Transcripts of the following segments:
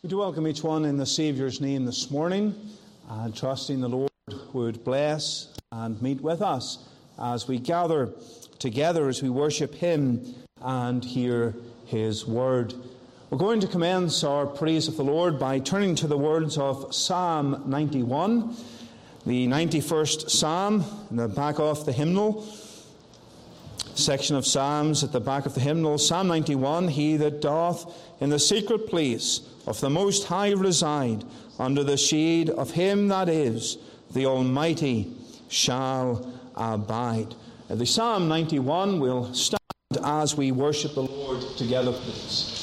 We do welcome each one in the Saviour's name this morning, and trusting the Lord would bless and meet with us as we gather together, as we worship Him and hear His word. We're going to commence our praise of the Lord by turning to the words of Psalm 91, the 91st Psalm, in the back of the hymnal. Section of Psalms at the back of the hymnal. Psalm 91, He that doth in the secret place of the Most High reside, under the shade of Him that is the Almighty shall abide. The Psalm 91 will stand as we worship the Lord together, please.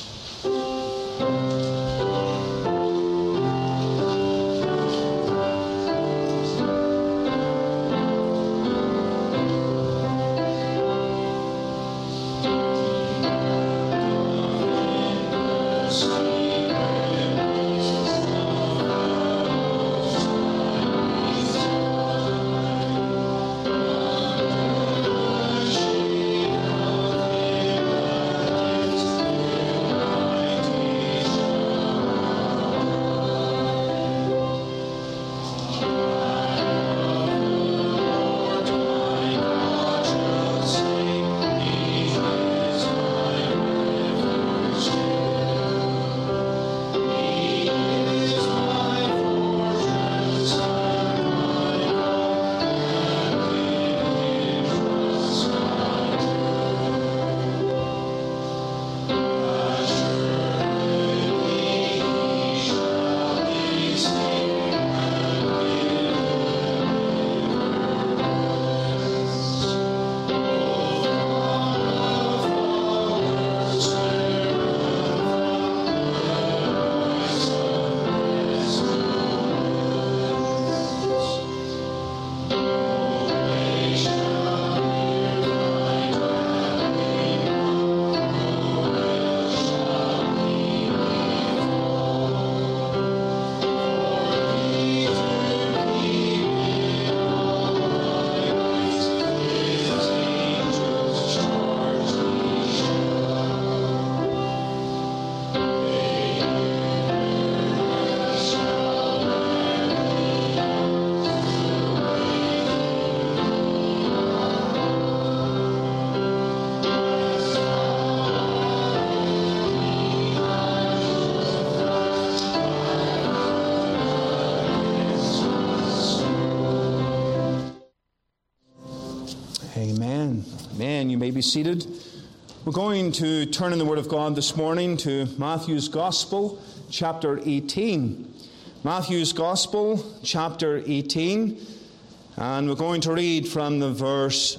Amen. You may be seated. We're going to turn in the Word of God this morning to Matthew's Gospel, chapter 18. Matthew's Gospel, chapter 18, and we're going to read from the verse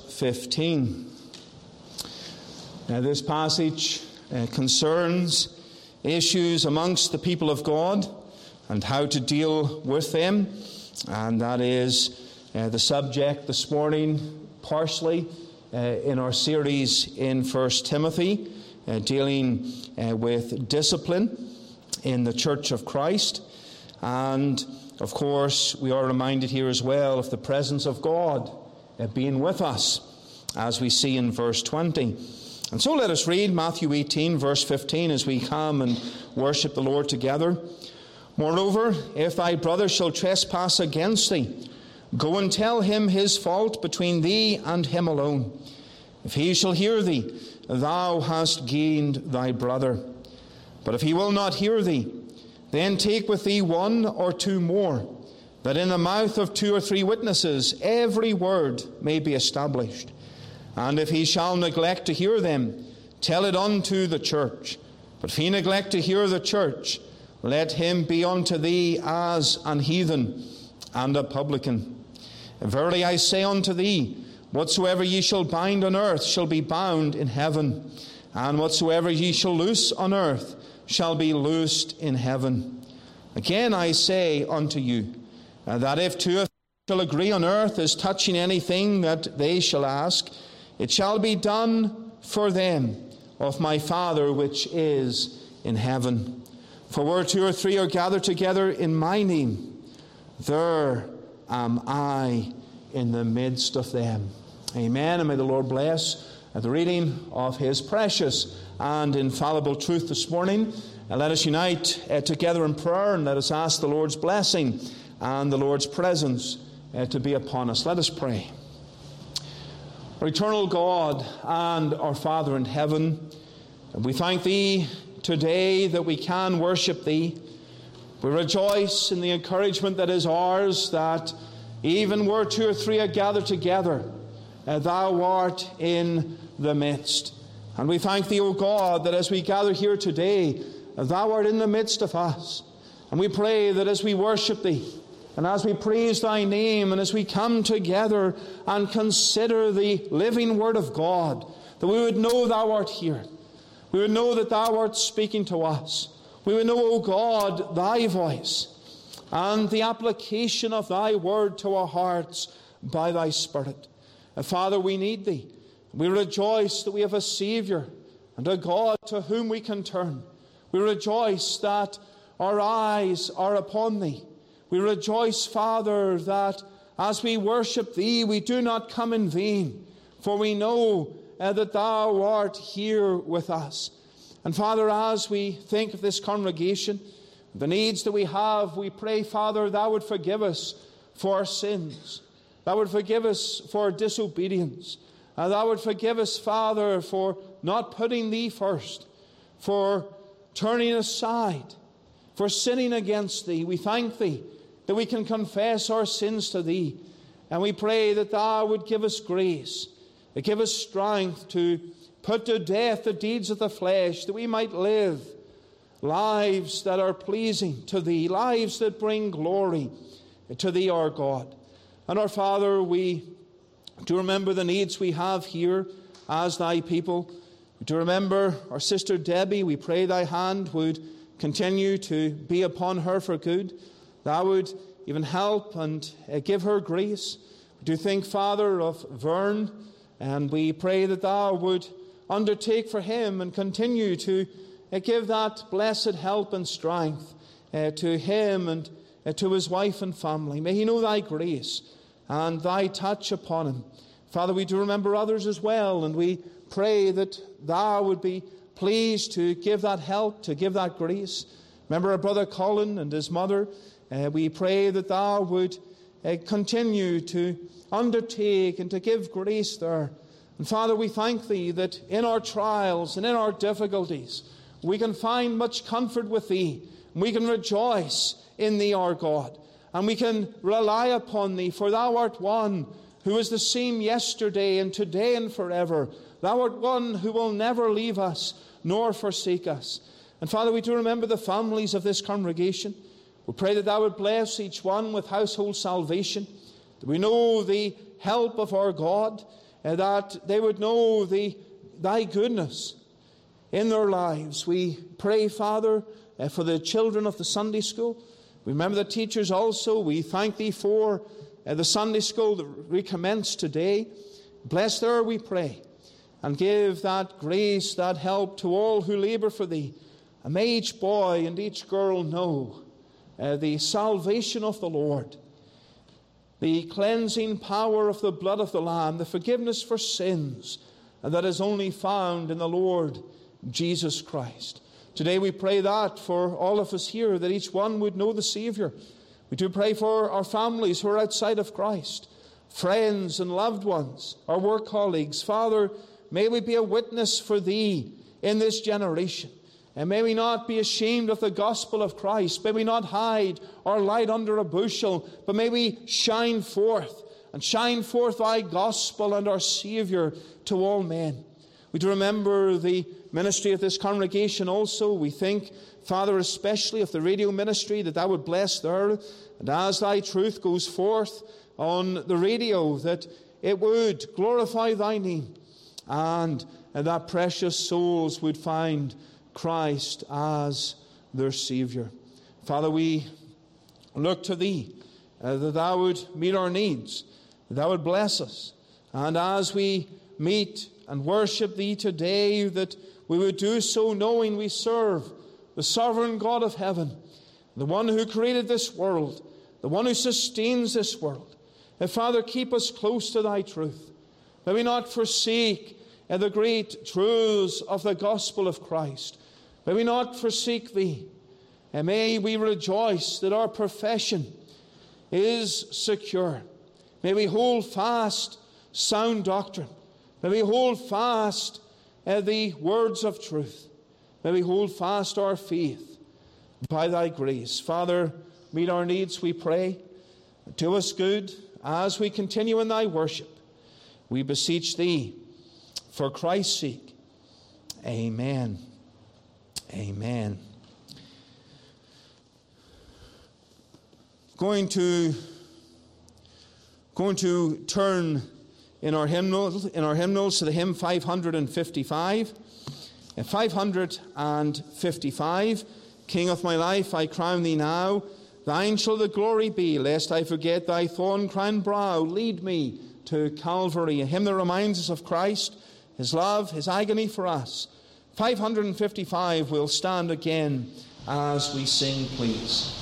15. Now, this passage concerns issues amongst the people of God and how to deal with them, and that is the subject this morning, partially in our series in 1 Timothy, dealing with discipline in the Church of Christ. And, of course, we are reminded here as well of the presence of God being with us, as we see in verse 20. And so let us read Matthew 18, verse 15, as we come and worship the Lord together. Moreover, if thy brother shall trespass against thee, go and tell him his fault between thee and him alone. If he shall hear thee, thou hast gained thy brother. But if he will not hear thee, then take with thee one or two more, that in the mouth of 2 or 3 witnesses every word may be established. And if he shall neglect to hear them, tell it unto the church. But if he neglect to hear the church, let him be unto thee as an heathen and a publican. Verily I say unto thee, whatsoever ye shall bind on earth shall be bound in heaven, and whatsoever ye shall loose on earth shall be loosed in heaven. Again I say unto you, that if 2 of you shall agree on earth as touching anything that they shall ask, it shall be done for them of my Father which is in heaven. For where 2 or 3 are gathered together in my name, there am I in the midst of them. Amen. And may the Lord bless the reading of His precious and infallible truth this morning. Let us unite together in prayer, and let us ask the Lord's blessing and the Lord's presence to be upon us. Let us pray. Our eternal God and our Father in heaven, we thank Thee today that we can worship Thee. We rejoice in the encouragement that is ours, that even where two or three are gathered together, Thou art in the midst. And we thank Thee, O God, that as we gather here today, Thou art in the midst of us. And we pray that as we worship Thee, and as we praise Thy name, and as we come together and consider the living Word of God, that we would know Thou art here. We would know that Thou art speaking to us. We would know, O God, Thy voice and the application of Thy Word to our hearts by Thy Spirit. And Father, we need Thee. We rejoice that we have a Saviour and a God to whom we can turn. We rejoice that our eyes are upon Thee. We rejoice, Father, that as we worship Thee, we do not come in vain, for we know that Thou art here with us. And Father, as we think of this congregation, the needs that we have, we pray, Father, Thou would forgive us for our sins. Thou would forgive us for our disobedience. Thou would forgive us, Father, for not putting Thee first, for turning aside, for sinning against Thee. We thank Thee that we can confess our sins to Thee. And we pray that Thou would give us grace, that give us strength to put to death the deeds of the flesh, that we might live lives that are pleasing to Thee, lives that bring glory to Thee, our God. And our Father, we do remember the needs we have here as Thy people. To remember our sister Debbie, we pray Thy hand would continue to be upon her for good. Thou would even help and give her grace. We do think, Father, of Vern, and we pray that Thou would undertake for him and continue to give that blessed help and strength to him and to his wife and family. May he know Thy grace and Thy touch upon him. Father, we do remember others as well, and we pray that Thou would be pleased to give that help, to give that grace. Remember our brother Colin and his mother. We pray that Thou would continue to undertake and to give grace there. And Father, we thank Thee that in our trials and in our difficulties, we can find much comfort with Thee. We can rejoice in Thee, our God. And we can rely upon Thee, for Thou art one who is the same yesterday and today and forever. Thou art one who will never leave us nor forsake us. And Father, we do remember the families of this congregation. We pray that Thou would bless each one with household salvation, that we know the help of our God, that they would know Thy goodness in their lives. We pray, Father, for the children of the Sunday school. We remember the teachers also. We thank Thee for the Sunday school that recommenced today. Bless there, we pray, and give that grace, that help to all who labour for Thee. And may each boy and each girl know the salvation of the Lord, the cleansing power of the blood of the Lamb, the forgiveness for sins that is only found in the Lord Jesus Christ. Today we pray that for all of us here, that each one would know the Saviour. We do pray for our families who are outside of Christ, friends and loved ones, our work colleagues. Father, may we be a witness for Thee in this generation. And may we not be ashamed of the gospel of Christ. May we not hide our light under a bushel, but may we shine forth Thy gospel and our Saviour to all men. We do remember the ministry of this congregation also. We think, Father, especially of the radio ministry, that Thou would bless there. And as Thy truth goes forth on the radio, that it would glorify Thy name, and that precious souls would find Christ as their Saviour. Father, we look to Thee, that Thou would meet our needs, that Thou would bless us. And as we meet and worship Thee today, that we would do so knowing we serve the sovereign God of heaven, the one who created this world, the one who sustains this world. And Father, keep us close to Thy truth. May we not forsake the great truths of the gospel of Christ. May we not forsake thee. And may we rejoice that our profession is secure. May we hold fast sound doctrine. May we hold fast the words of truth. May we hold fast our faith by thy grace. Father, meet our needs, we pray. Do us good as we continue in thy worship. We beseech thee for Christ's sake. Amen. Amen. Going to turn in our hymnals to the hymn 555. 555, King of my life, I crown thee now. Thine shall the glory be, lest I forget thy thorn-crowned brow. Lead me to Calvary, a hymn that reminds us of Christ, his love, his agony for us. 555 will stand again as we sing, please.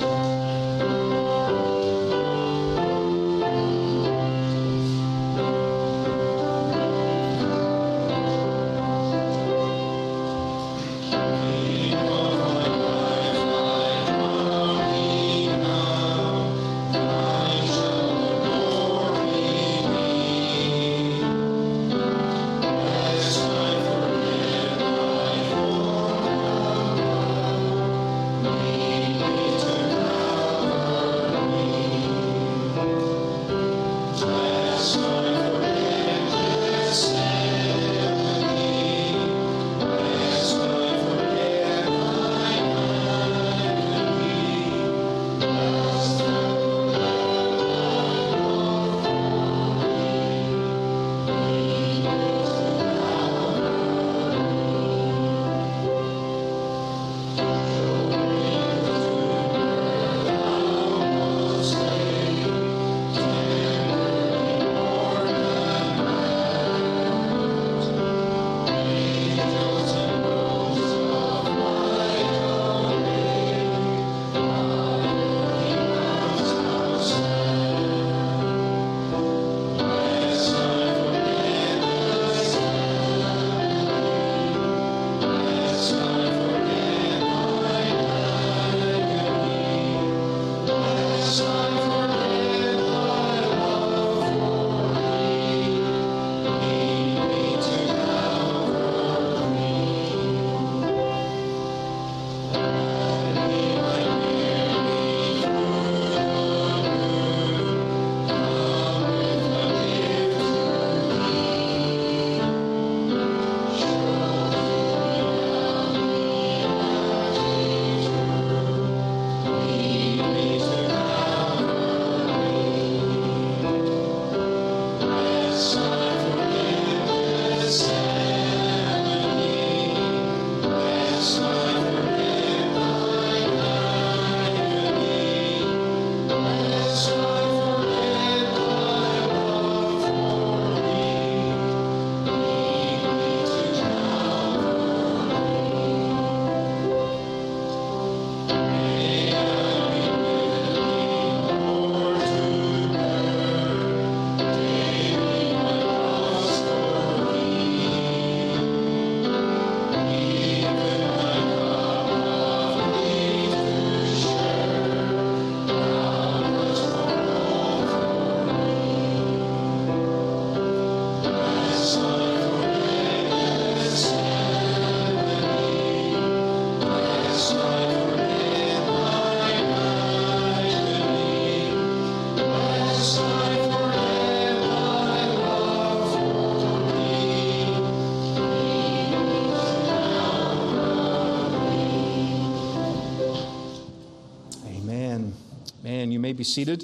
You may be seated.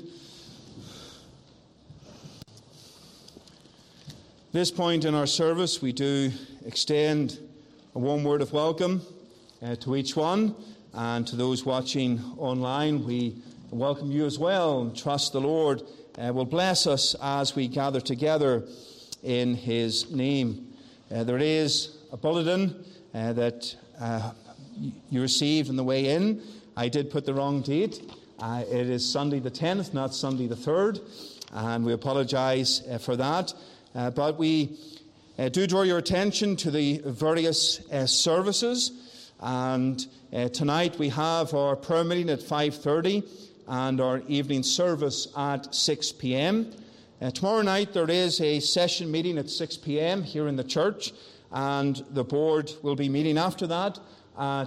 At this point in our service, we do extend a warm word of welcome to each one, and to those watching online, we welcome you as well and trust the Lord will bless us as we gather together in His name. There is a bulletin that you received on the way in. I did put the wrong date. It is Sunday the 10th, not Sunday the 3rd, and we apologize for that. But we do draw your attention to the various services And tonight we have our prayer meeting at 5:30 and our evening service at 6 p.m. Tomorrow night there is a session meeting at 6 p.m. here in the church, and the board will be meeting after that at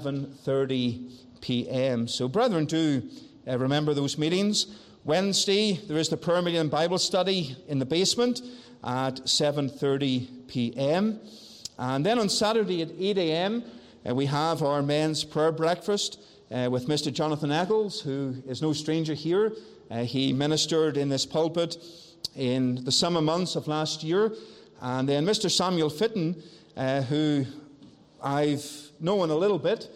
7:30 p.m. So brethren, do remember those meetings. Wednesday there is the prayer meeting and Bible study in the basement at 7:30 p.m. And then on Saturday at 8 a.m. We have our men's prayer breakfast with Mr. Jonathan Eccles, who is no stranger here. He ministered in this pulpit in the summer months of last year. And then Mr. Samuel Fitton, who I've known a little bit,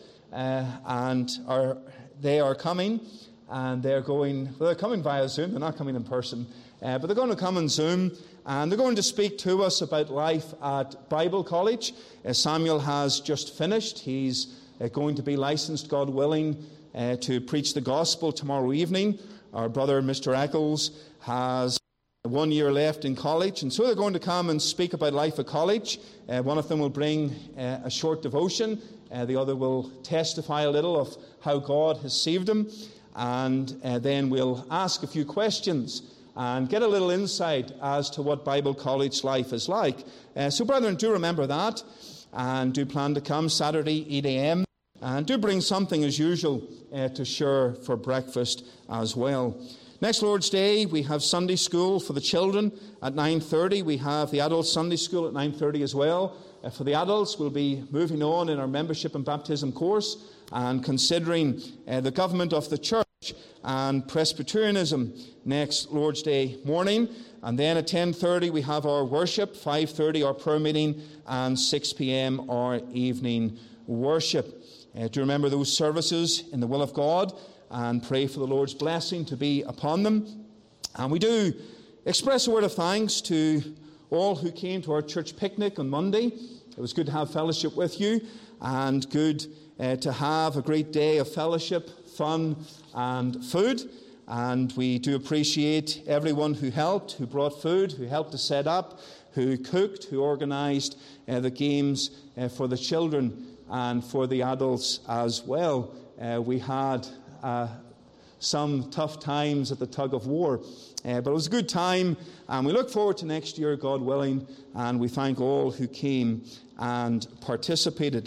and they are coming. And they're coming via Zoom. They're not coming in person. But they're going to come on Zoom. And they're going to speak to us about life at Bible College. Samuel has just finished. He's going to be licensed, God willing, to preach the gospel tomorrow evening. Our brother, Mr. Eccles, has 1 year left in college. And so they're going to come and speak about life at college. One of them will bring a short devotion. The other will testify a little of how God has saved him. And then we'll ask a few questions and get a little insight as to what Bible college life is like. So, brethren, do remember that, and do plan to come Saturday, 8 a.m., and do bring something, as usual, to share for breakfast as well. Next Lord's Day, we have Sunday school for the children at 9:30. We have the adult Sunday school at 9:30 as well. For the adults, we'll be moving on in our membership and baptism course and considering the government of the church and Presbyterianism next Lord's Day morning. And then at 10:30 we have our worship, 5:30 our prayer meeting, and 6 p.m. our evening worship. Do remember those services in the will of God and pray for the Lord's blessing to be upon them. And we do express a word of thanks to all who came to our church picnic on Monday. It was good to have fellowship with you, and good to have a great day of fellowship, fun and food. And we do appreciate everyone who helped, who brought food, who helped to set up, who cooked, who organised the games for the children and for the adults as well. We had some tough times at the tug of war, but it was a good time, and we look forward to next year, God willing, and we thank all who came and participated.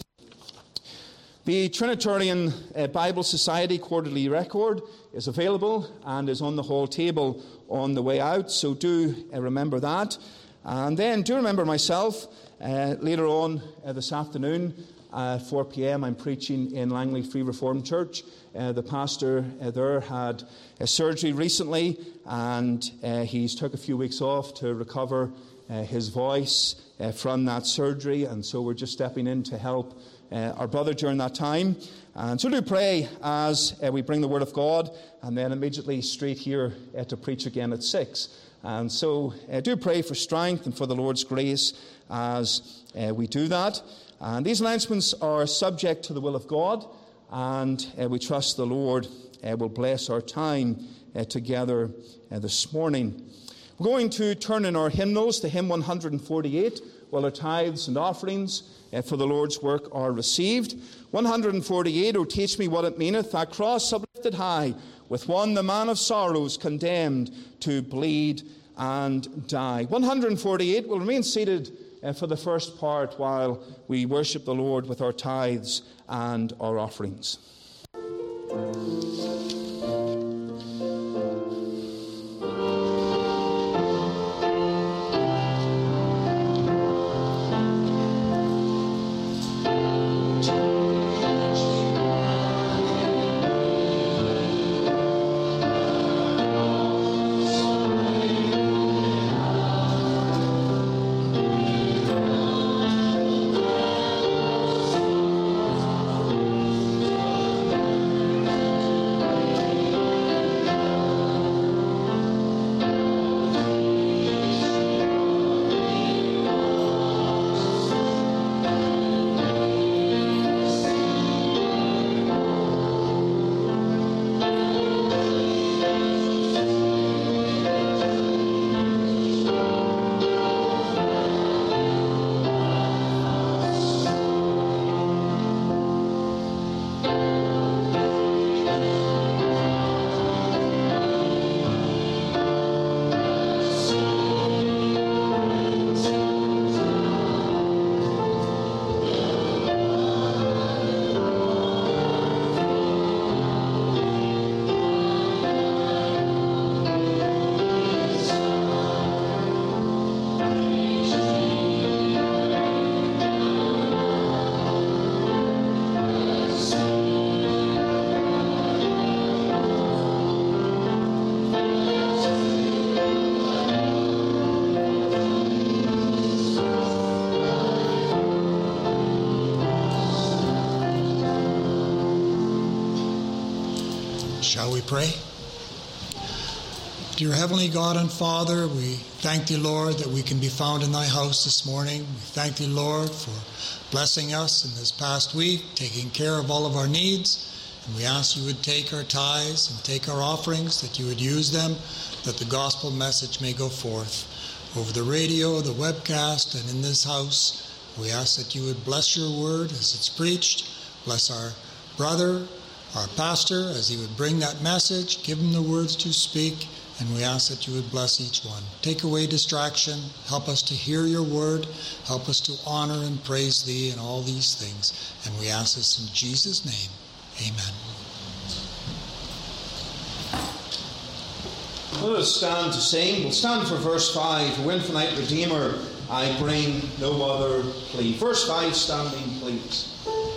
The Trinitarian Bible Society Quarterly Record is available and is on the hall table on the way out, so do remember that. And then do remember myself, later on this afternoon at 4 p.m. I'm preaching in Langley Free Reformed Church. The pastor there had surgery recently, and he's took a few weeks off to recover his voice from that surgery, and so we're just stepping in to help our brother during that time. And so do pray as we bring the Word of God, and then immediately straight here to preach again at 6. And so do pray for strength and for the Lord's grace as we do that. And these announcements are subject to the will of God, and we trust the Lord will bless our time together this morning. We're going to turn in our hymnals to hymn 148, while our tithes and offerings for the Lord's work are received. 148, O teach me what it meaneth, thy cross uplifted high, with one the man of sorrows condemned to bleed and die. 148 will remain seated for the first part while we worship the Lord with our tithes and our offerings. Shall we pray? Dear Heavenly God and Father, we thank Thee, Lord, that we can be found in Thy house this morning. We thank Thee, Lord, for blessing us in this past week, taking care of all of our needs. And we ask You would take our tithes and take our offerings, that You would use them, that the gospel message may go forth over the radio, the webcast, and in this house. We ask that You would bless Your word as it's preached. Bless our brother, our pastor, as he would bring that message. Give him the words to speak. And we ask that You would bless each one. Take away distraction. Help us to hear Your word. Help us to honor and praise Thee in all these things. And we ask this in Jesus' name. Amen. Let us stand to sing. We'll stand for verse 5. O infinite Redeemer, I bring no other plea. Verse 5, standing, please.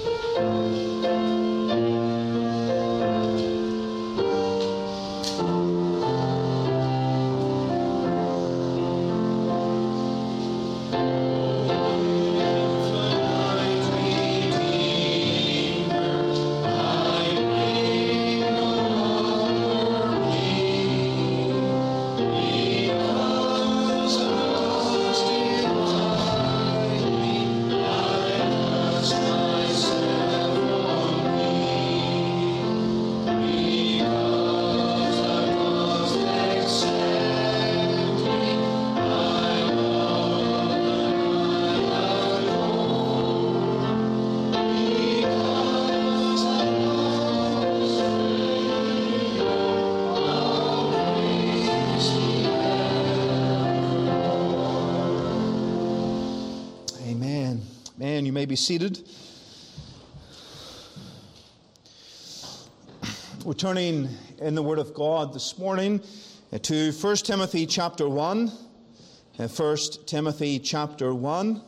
You may be seated. We're turning in the Word of God this morning to 1 Timothy chapter 1. 1 Timothy chapter 1.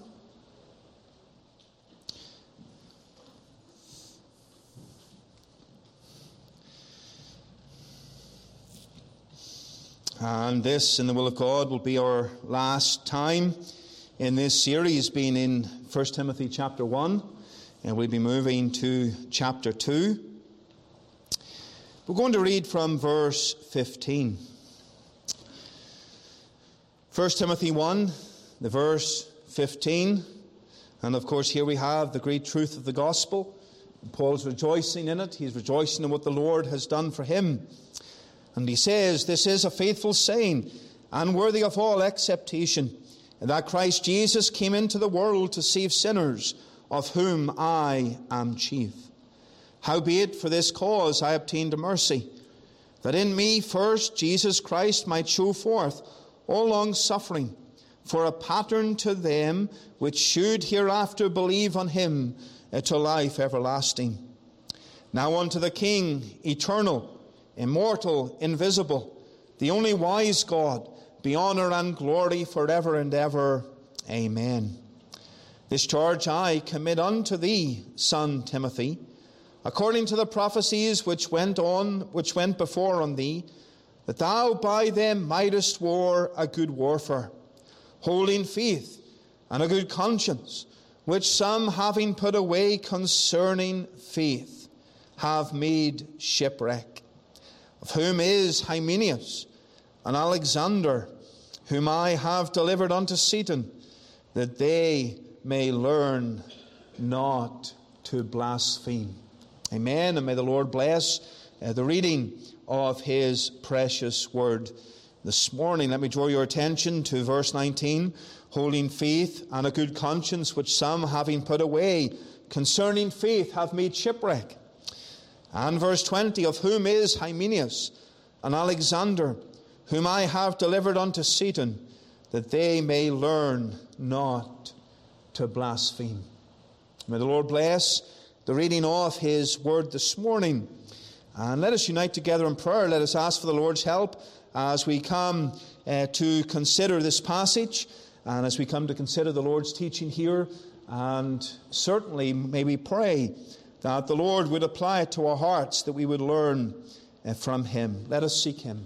And this, in the will of God, will be our last time in this series, being in 1 Timothy chapter 1, and we'll be moving to chapter 2. We're going to read from verse 15. 1 Timothy 1, the verse 15. And of course, here we have the great truth of the gospel. Paul's rejoicing in it. He's rejoicing in what the Lord has done for him. And he says, "This is a faithful saying, and worthy of all acceptation, that Christ Jesus came into the world to save sinners, of whom I am chief. Howbeit, for this cause I obtained a mercy, that in me first Jesus Christ might show forth all long suffering, for a pattern to them which should hereafter believe on Him to life everlasting. Now unto the King, eternal, immortal, invisible, the only wise God, be honor and glory forever and ever. Amen. This charge I commit unto thee, son Timothy, according to the prophecies which went before on thee, that thou by them mightest war a good warfare, holding faith and a good conscience, which some, having put away concerning faith, have made shipwreck, of whom is Hymenaeus and Alexander, whom I have delivered unto Satan, that they may learn not to blaspheme." Amen. And may the Lord bless the reading of His precious word this morning. Let me draw your attention to verse 19. Holding faith and a good conscience, which some, having put away concerning faith, have made shipwreck. And verse 20, of whom is Hymenaeus and Alexander, whom I have delivered unto Satan, that they may learn not to blaspheme. May the Lord bless the reading of His word this morning. And let us unite together in prayer. Let us ask for the Lord's help as we come to consider this passage, and as we come to consider the Lord's teaching here. And certainly may we pray that the Lord would apply it to our hearts, that we would learn from Him. Let us seek Him.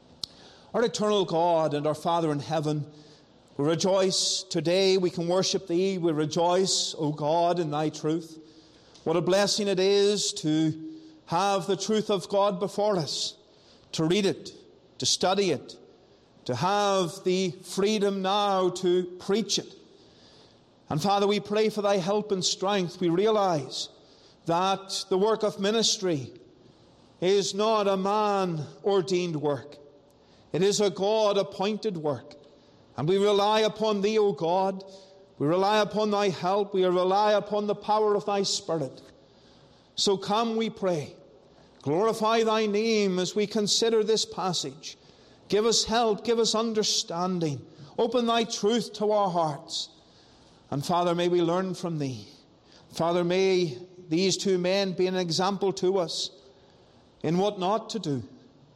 Our eternal God and our Father in heaven, we rejoice today we can worship Thee. We rejoice, O God, in Thy truth. What a blessing it is to have the truth of God before us, to read it, to study it, to have the freedom now to preach it. And Father, we pray for thy help and strength. We realize that the work of ministry is not a man-ordained work. It is a God-appointed work. And we rely upon thee, O God. We rely upon thy help. We rely upon the power of thy Spirit. So come, we pray. Glorify thy name as we consider this passage. Give us help. Give us understanding. Open thy truth to our hearts. And Father, may we learn from thee. Father, may these two men be an example to us in what not to do,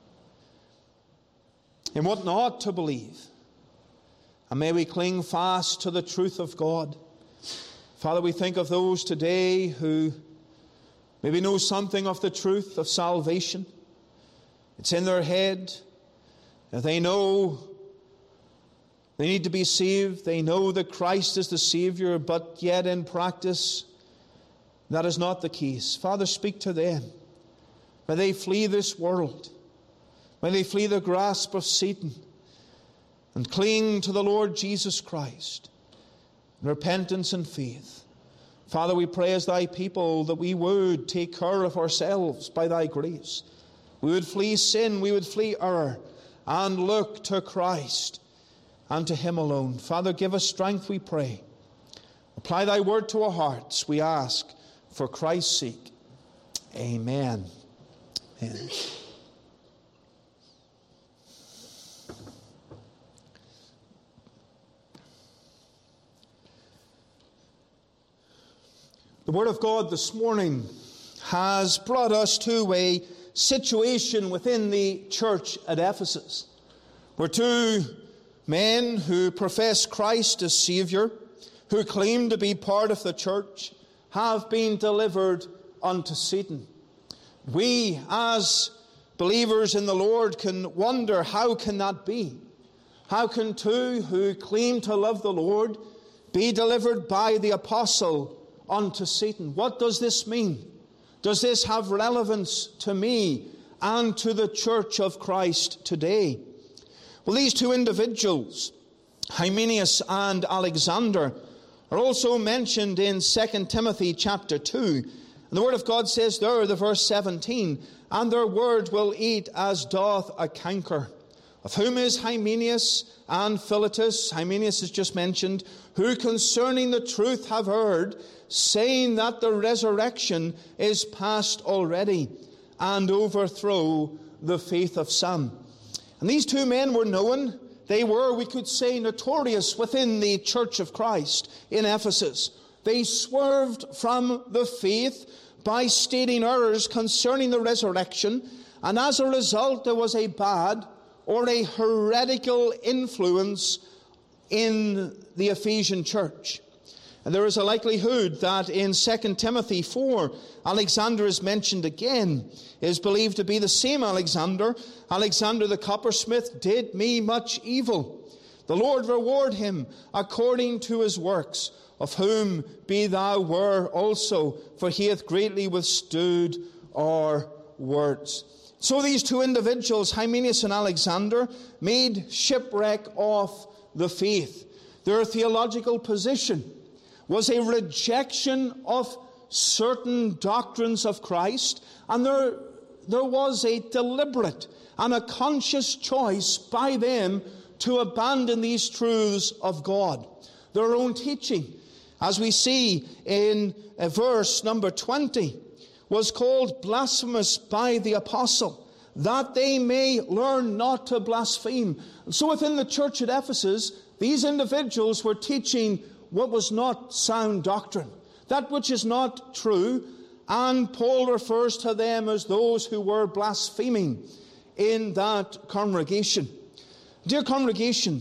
in what not to believe. And may we cling fast to the truth of God. Father, we think of those today who maybe know something of the truth of salvation. It's in their head. They know they need to be saved. They know that Christ is the Savior, but yet in practice, that is not the case. Father, speak to them. May they flee this world. May they flee the grasp of Satan and cling to the Lord Jesus Christ in repentance and faith. Father, we pray as thy people that we would take care of ourselves by thy grace. We would flee sin, we would flee error, and look to Christ and to him alone. Father, give us strength, we pray. Apply thy word to our hearts, we ask, for Christ's sake. Amen. Amen. The Word of God this morning has brought us to a situation within the church at Ephesus, where two men who profess Christ as Savior, who claim to be part of the church, have been delivered unto Satan. We, as believers in the Lord, can wonder, how can that be? How can two who claim to love the Lord be delivered by the apostle unto Satan? What does this mean? Does this have relevance to me and to the church of Christ today? Well, these two individuals, Hymenaeus and Alexander, are also mentioned in 2 Timothy chapter 2. And the Word of God says there, the verse 17, "And their word will eat as doth a canker, of whom is Hymenaeus and Philetus," Hymenaeus is just mentioned, "who concerning the truth have heard, saying that the resurrection is past already, and overthrow the faith of some." And these two men were known. They were, we could say, notorious within the church of Christ in Ephesus. They swerved from the faith by stating errors concerning the resurrection, and as a result there was a bad or a heretical influence in the Ephesian church. And there is a likelihood that in 2 Timothy 4, Alexander is mentioned again. It is believed to be the same Alexander. "Alexander the coppersmith did me much evil. The Lord reward him according to his works, of whom be thou ware also, for he hath greatly withstood our words." So these two individuals, Hymenaeus and Alexander, made shipwreck of the faith. Their theological position was a rejection of certain doctrines of Christ, and there was a deliberate and a conscious choice by them to abandon these truths of God. Their own teaching, as we see in verse number 20, was called blasphemous by the apostle, that they may learn not to blaspheme. And so within the church at Ephesus, these individuals were teaching what was not sound doctrine, that which is not true, and Paul refers to them as those who were blaspheming in that congregation. Dear congregation,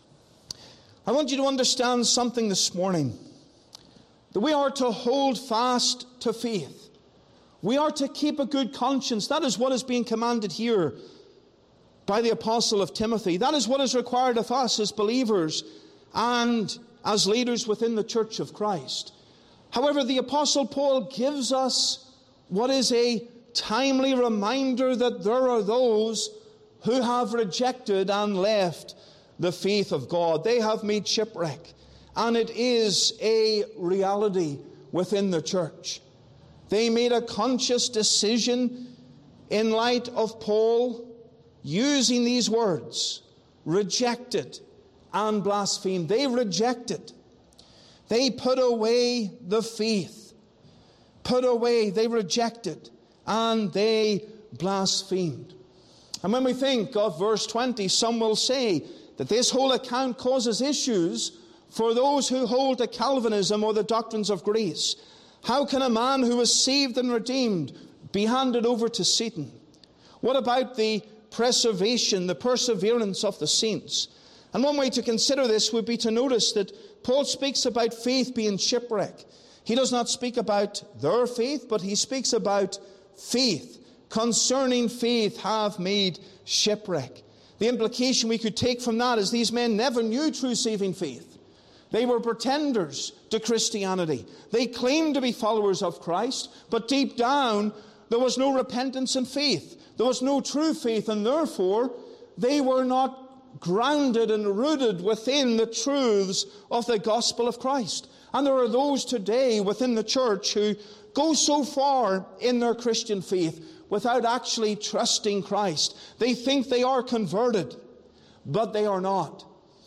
I want you to understand something this morning, that we are to hold fast to faith. We are to keep a good conscience. That is what is being commanded here by the apostle of Timothy. That is what is required of us as believers and as leaders within the church of Christ. However, the apostle Paul gives us what is a timely reminder that there are those who have rejected and left the faith of God. They have made shipwreck, and it is a reality within the church. They made a conscious decision in light of Paul using these words, rejected and blasphemed. They rejected. They put away the faith. Put away, they rejected, and they blasphemed. And when we think of verse 20, some will say that this whole account causes issues for those who hold to Calvinism or the doctrines of grace. How can a man who was saved and redeemed be handed over to Satan? What about the preservation, the perseverance of the saints? And one way to consider this would be to notice that Paul speaks about faith being shipwreck. He does not speak about their faith, but he speaks about faith. Concerning faith have made shipwreck. The implication we could take from that is these men never knew true saving faith. They were pretenders to Christianity. They claimed to be followers of Christ, but deep down there was no repentance and faith. There was no true faith, and therefore they were not grounded and rooted within the truths of the gospel of Christ. And there are those today within the church who go so far in their Christian faith without actually trusting Christ. They think they are converted, but they are not.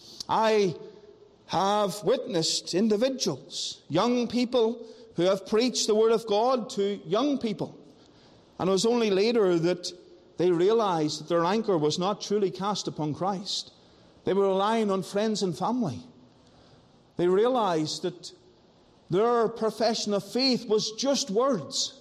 I have witnessed individuals, young people, who have preached the word of God to young people. And it was only later that they realized that their anchor was not truly cast upon Christ. They were relying on friends and family. They realized that their profession of faith was just words.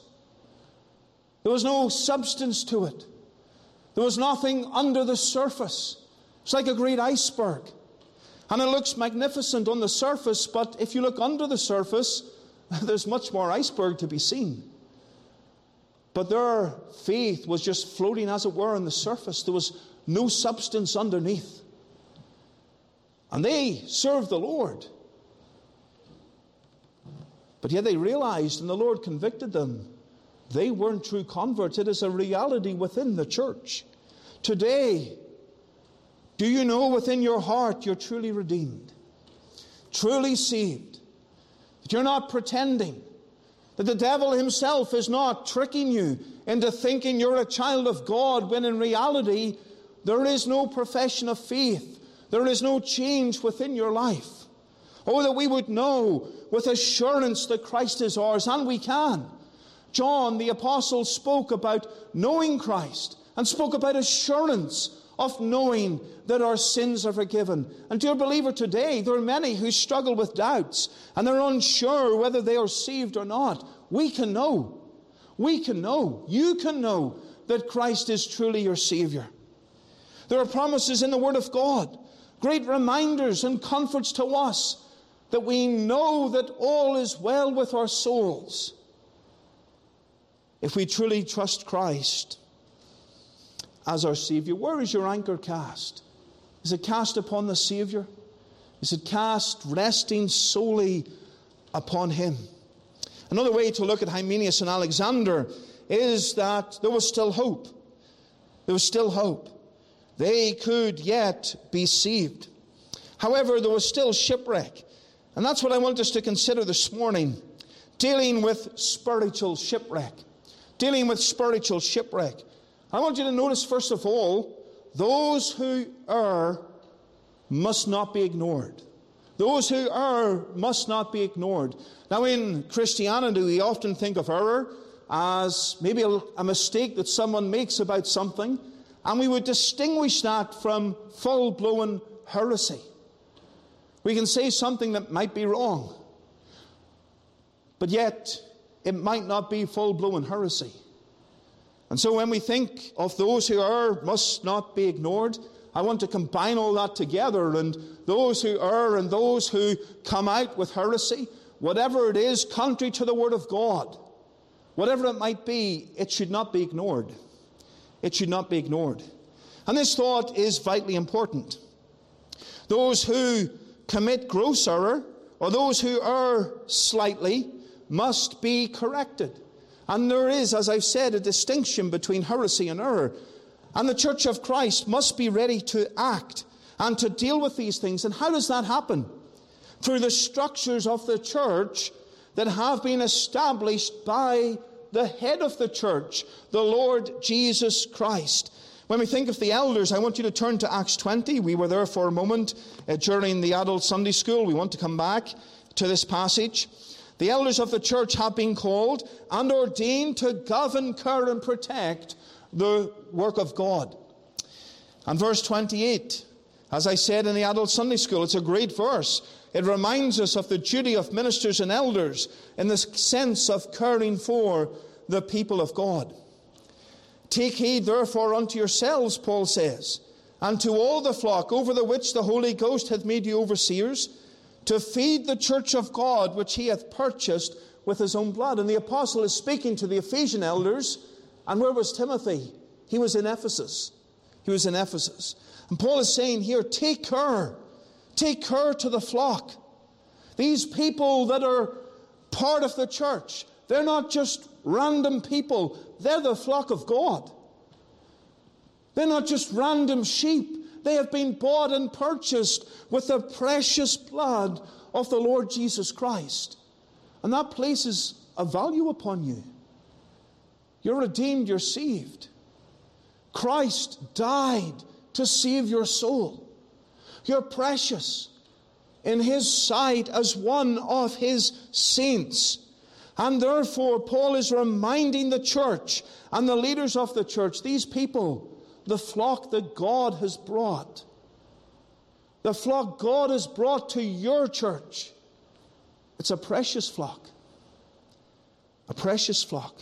There was no substance to it. There was nothing under the surface. It's like a great iceberg. And it looks magnificent on the surface, but if you look under the surface, there's much more iceberg to be seen. But their faith was just floating, as it were, on the surface. There was no substance underneath. And they served the Lord. But yet they realized, and the Lord convicted them, they weren't true converts. It is a reality within the church. Today, do you know within your heart you're truly redeemed, truly saved, that you're not pretending, that the devil himself is not tricking you into thinking you're a child of God, when in reality there is no profession of faith, there is no change within your life? Oh, that we would know with assurance that Christ is ours, and we can. John the Apostle spoke about knowing Christ and spoke about assurance of knowing that our sins are forgiven. And dear believer, today there are many who struggle with doubts and they're unsure whether they are saved or not. We can know. We can know. You can know that Christ is truly your Savior. There are promises in the Word of God, great reminders and comforts to us, that we know that all is well with our souls if we truly trust Christ as our Savior. Where is your anchor cast? Is it cast upon the Savior? Is it cast resting solely upon Him? Another way to look at Hymenaeus and Alexander is that there was still hope. There was still hope. They could yet be saved. However, there was still shipwreck. And that's what I want us to consider this morning. Dealing with spiritual shipwreck. Dealing with spiritual shipwreck. I want you to notice, first of all, those who err must not be ignored. Those who err must not be ignored. Now, in Christianity, we often think of error as maybe a mistake that someone makes about something, and we would distinguish that from full-blown heresy. We can say something that might be wrong, but yet it might not be full-blown heresy. And so when we think of those who err must not be ignored, I want to combine all that together, and those who err and those who come out with heresy, whatever it is, contrary to the Word of God, whatever it might be, it should not be ignored. It should not be ignored. And this thought is vitally important. Those who commit gross error, or those who err slightly, must be corrected. And there is, as I've said, a distinction between heresy and error. And the Church of Christ must be ready to act and to deal with these things. And how does that happen? Through the structures of the church that have been established by the head of the church, the Lord Jesus Christ. When we think of the elders, I want you to turn to Acts 20. We were there for a moment during the adult Sunday school. We want to come back to this passage. The elders of the church have been called and ordained to govern, care, and protect the work of God. And verse 28, as I said in the adult Sunday school, it's a great verse. It reminds us of the duty of ministers and elders in the sense of caring for the people of God. Take heed therefore unto yourselves, Paul says, and to all the flock over the which the Holy Ghost hath made you overseers, to feed the church of God which he hath purchased with his own blood. And the apostle is speaking to the Ephesian elders. And where was Timothy? He was in Ephesus. He was in Ephesus. And Paul is saying here, take care. Take care to the flock. These people that are part of the church, they're not just random people. They're the flock of God. They're not just random sheep. They have been bought and purchased with the precious blood of the Lord Jesus Christ. And that places a value upon you. You're redeemed, you're saved. Christ died to save your soul. You're precious in his sight as one of his saints. And therefore, Paul is reminding the church and the leaders of the church, these people, the flock that God has brought. The flock God has brought to your church. It's a precious flock. A precious flock.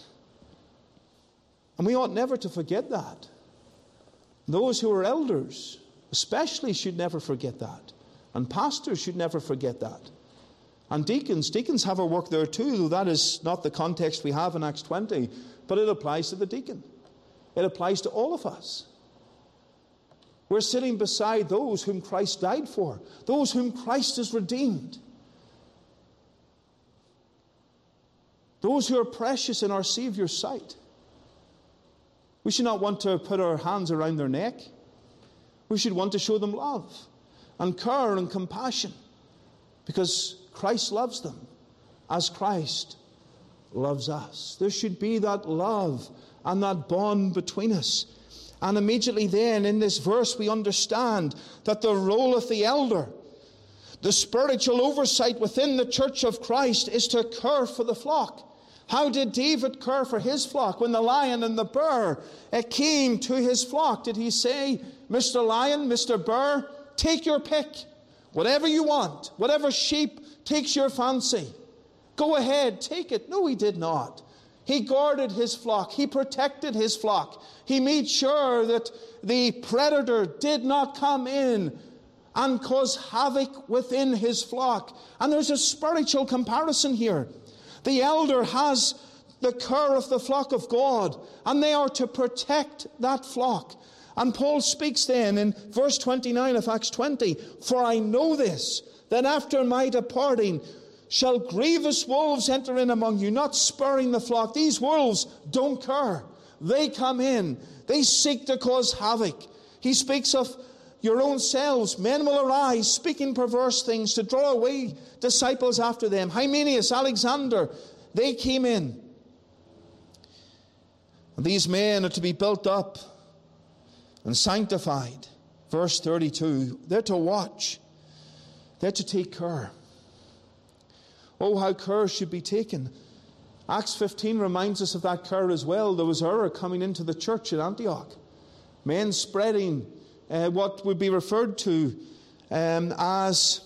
And we ought never to forget that. Those who are elders especially should never forget that. And pastors should never forget that. And deacons have a work there too, though that is not the context we have in Acts 20. But it applies to the deacon. It applies to all of us. We're sitting beside those whom Christ died for. Those whom Christ has redeemed. Those who are precious in our Saviour's sight. We should not want to put our hands around their neck. We should want to show them love and care and compassion, because Christ loves them as Christ loves us. There should be that love and that bond between us. And immediately then in this verse we understand that the role of the elder, the spiritual oversight within the church of Christ, is to care for the flock. How did David care for his flock? When the lion and the bear came to his flock, did he say, Mr. Lion, Mr. Bear, take your pick. Whatever you want, whatever sheep takes your fancy, go ahead, take it. No, he did not. He guarded his flock. He protected his flock. He made sure that the predator did not come in and cause havoc within his flock. And there's a spiritual comparison here. The elder has the care of the flock of God, and they are to protect that flock. And Paul speaks then in verse 29 of Acts 20, for I know this, that after my departing shall grievous wolves enter in among you, not sparing the flock. These wolves don't care. They come in. They seek to cause havoc. He speaks of your own selves. Men will arise, speaking perverse things, to draw away disciples after them. Hymenaeus, Alexander, they came in. And these men are to be built up and sanctified. Verse 32, they're to watch. They're to take care. Oh, how care should be taken. Acts 15 reminds us of that care as well. There was error coming into the church at Antioch. Men spreading what would be referred to as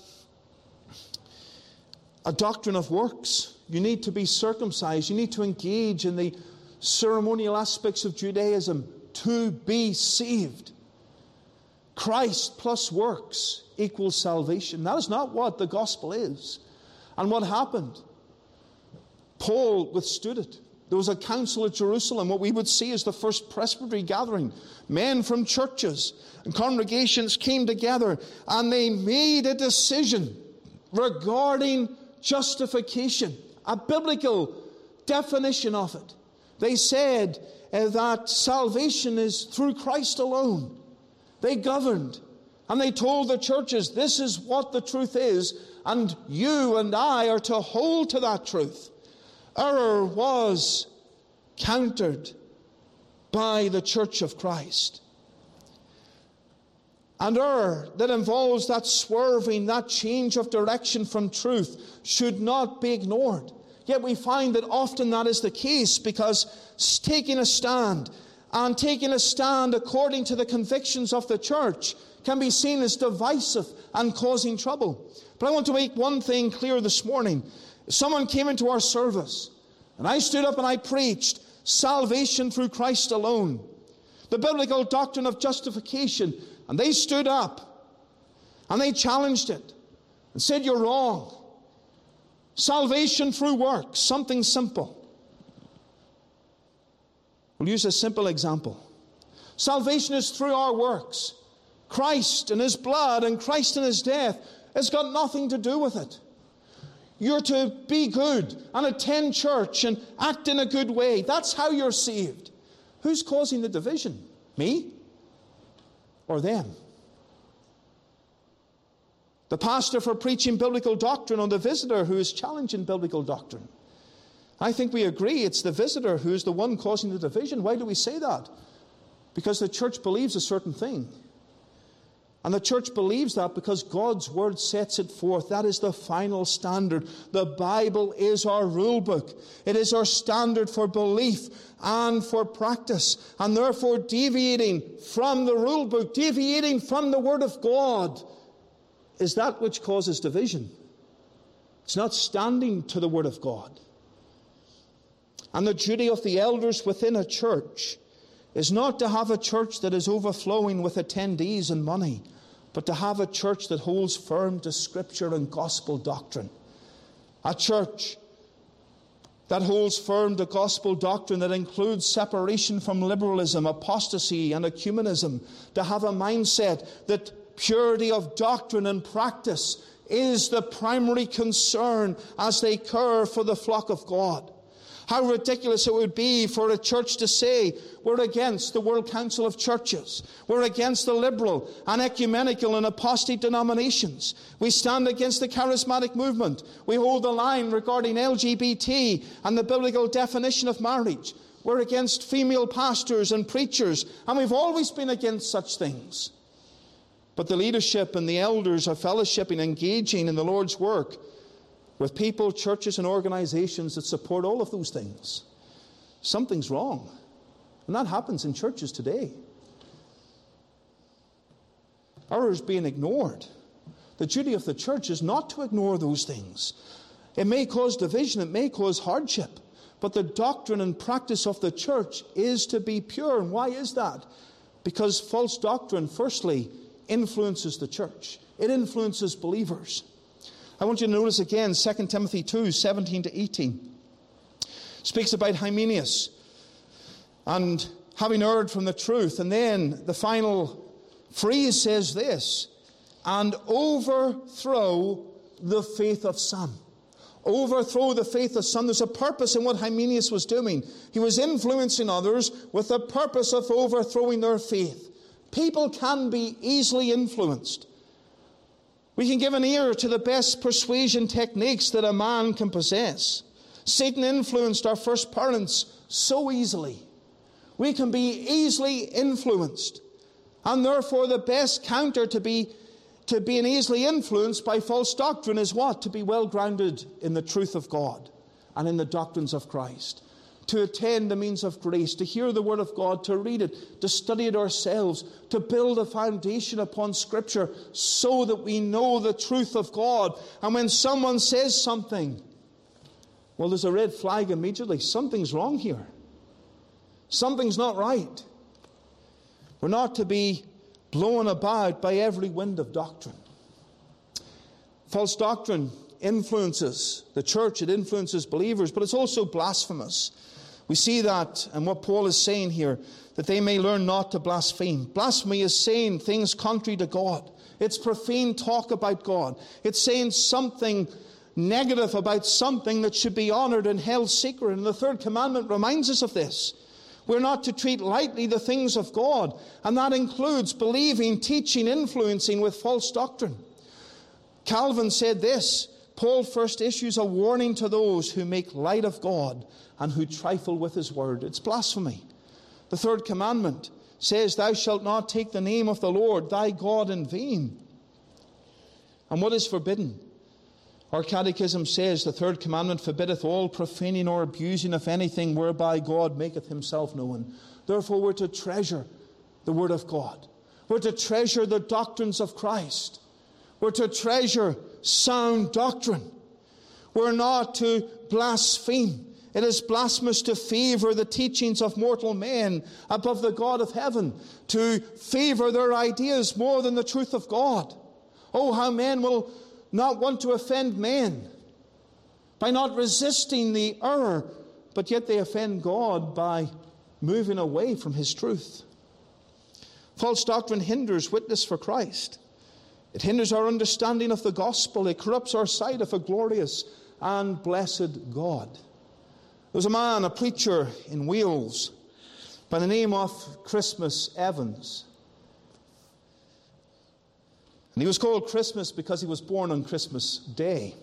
a doctrine of works. You need to be circumcised. You need to engage in the ceremonial aspects of Judaism to be saved. Christ plus works equals salvation. That is not what the gospel is. And what happened? Paul withstood it. There was a council at Jerusalem, what we would see as the first presbytery gathering. Men from churches and congregations came together and they made a decision regarding justification, a biblical definition of it. They said that salvation is through Christ alone. They governed, and they told the churches, this is what the truth is, and you and I are to hold to that truth. Error was countered by the Church of Christ. And error that involves that swerving, that change of direction from truth should not be ignored. Yet we find that often that is the case, because taking a stand and taking a stand according to the convictions of the church can be seen as divisive and causing trouble. But I want to make one thing clear this morning. If someone came into our service and I stood up and I preached salvation through Christ alone, the biblical doctrine of justification, and they stood up and they challenged it and said, you're wrong. Salvation through works, something simple. We'll use a simple example. Salvation is through our works. Christ and His blood and Christ and His death has got nothing to do with it. You're to be good and attend church and act in a good way. That's how you're saved. Who's causing the division? Me or them? The pastor for preaching biblical doctrine or the visitor who is challenging biblical doctrine? I think we agree it's the visitor who is the one causing the division. Why do we say that? Because the church believes a certain thing. And the church believes that because God's word sets it forth. That is the final standard. The Bible is our rule book. It is our standard for belief and for practice. And therefore, deviating from the rule book, deviating from the word of God, is that which causes division. It's not standing to the word of God. And the duty of the elders within a church is not to have a church that is overflowing with attendees and money, but to have a church that holds firm to Scripture and gospel doctrine. A church that holds firm to gospel doctrine that includes separation from liberalism, apostasy, and ecumenism. To have a mindset that purity of doctrine and practice is the primary concern as they care for the flock of God. How ridiculous it would be for a church to say, we're against the World Council of Churches. We're against the liberal and ecumenical and apostate denominations. We stand against the charismatic movement. We hold the line regarding LGBT and the biblical definition of marriage. We're against female pastors and preachers, and we've always been against such things. But the leadership and the elders are fellowshipping, engaging in the Lord's work with people, churches, and organizations that support all of those things. Something's wrong. And that happens in churches today. Ours being ignored. The duty of the church is not to ignore those things. It may cause division, it may cause hardship, but the doctrine and practice of the church is to be pure. And why is that? Because false doctrine, firstly, influences the church. It influences believers. I want you to notice again 2 Timothy 2, 17 to 18. Speaks about Hymenaeus and having heard from the truth. And then the final phrase says this, and overthrow the faith of some. Overthrow the faith of some. There's a purpose in what Hymenaeus was doing. He was influencing others with the purpose of overthrowing their faith. People can be easily influenced. We can give an ear to the best persuasion techniques that a man can possess. Satan influenced our first parents so easily. We can be easily influenced. And therefore the best counter to being easily influenced by false doctrine is what? To be well grounded in the truth of God and in the doctrines of Christ. To attend the means of grace, to hear the word of God, to read it, to study it ourselves, to build a foundation upon Scripture so that we know the truth of God. And when someone says something, well, there's a red flag immediately. Something's wrong here. Something's not right. We're not to be blown about by every wind of doctrine. False doctrine influences the church, it influences believers, but it's also blasphemous. We see that, and what Paul is saying here, that they may learn not to blaspheme. Blasphemy is saying things contrary to God. It's profane talk about God. It's saying something negative about something that should be honored and held secret. And the third commandment reminds us of this. We're not to treat lightly the things of God, and that includes believing, teaching, influencing with false doctrine. Calvin said this: Paul first issues a warning to those who make light of God and who trifle with his word. It's blasphemy. The third commandment says, thou shalt not take the name of the Lord thy God in vain. And what is forbidden? Our catechism says, the third commandment forbiddeth all profaning or abusing of anything whereby God maketh himself known. Therefore we're to treasure the word of God. We're to treasure the doctrines of Christ. We're to treasure sound doctrine. We're not to blaspheme. It is blasphemous to favor the teachings of mortal men above the God of heaven, to favor their ideas more than the truth of God. Oh, how men will not want to offend men by not resisting the error, but yet they offend God by moving away from his truth. False doctrine hinders witness for Christ. It hinders our understanding of the gospel. It corrupts our sight of a glorious and blessed God. There was a man, a preacher in Wales, by the name of Christmas Evans. And he was called Christmas because he was born on Christmas Day.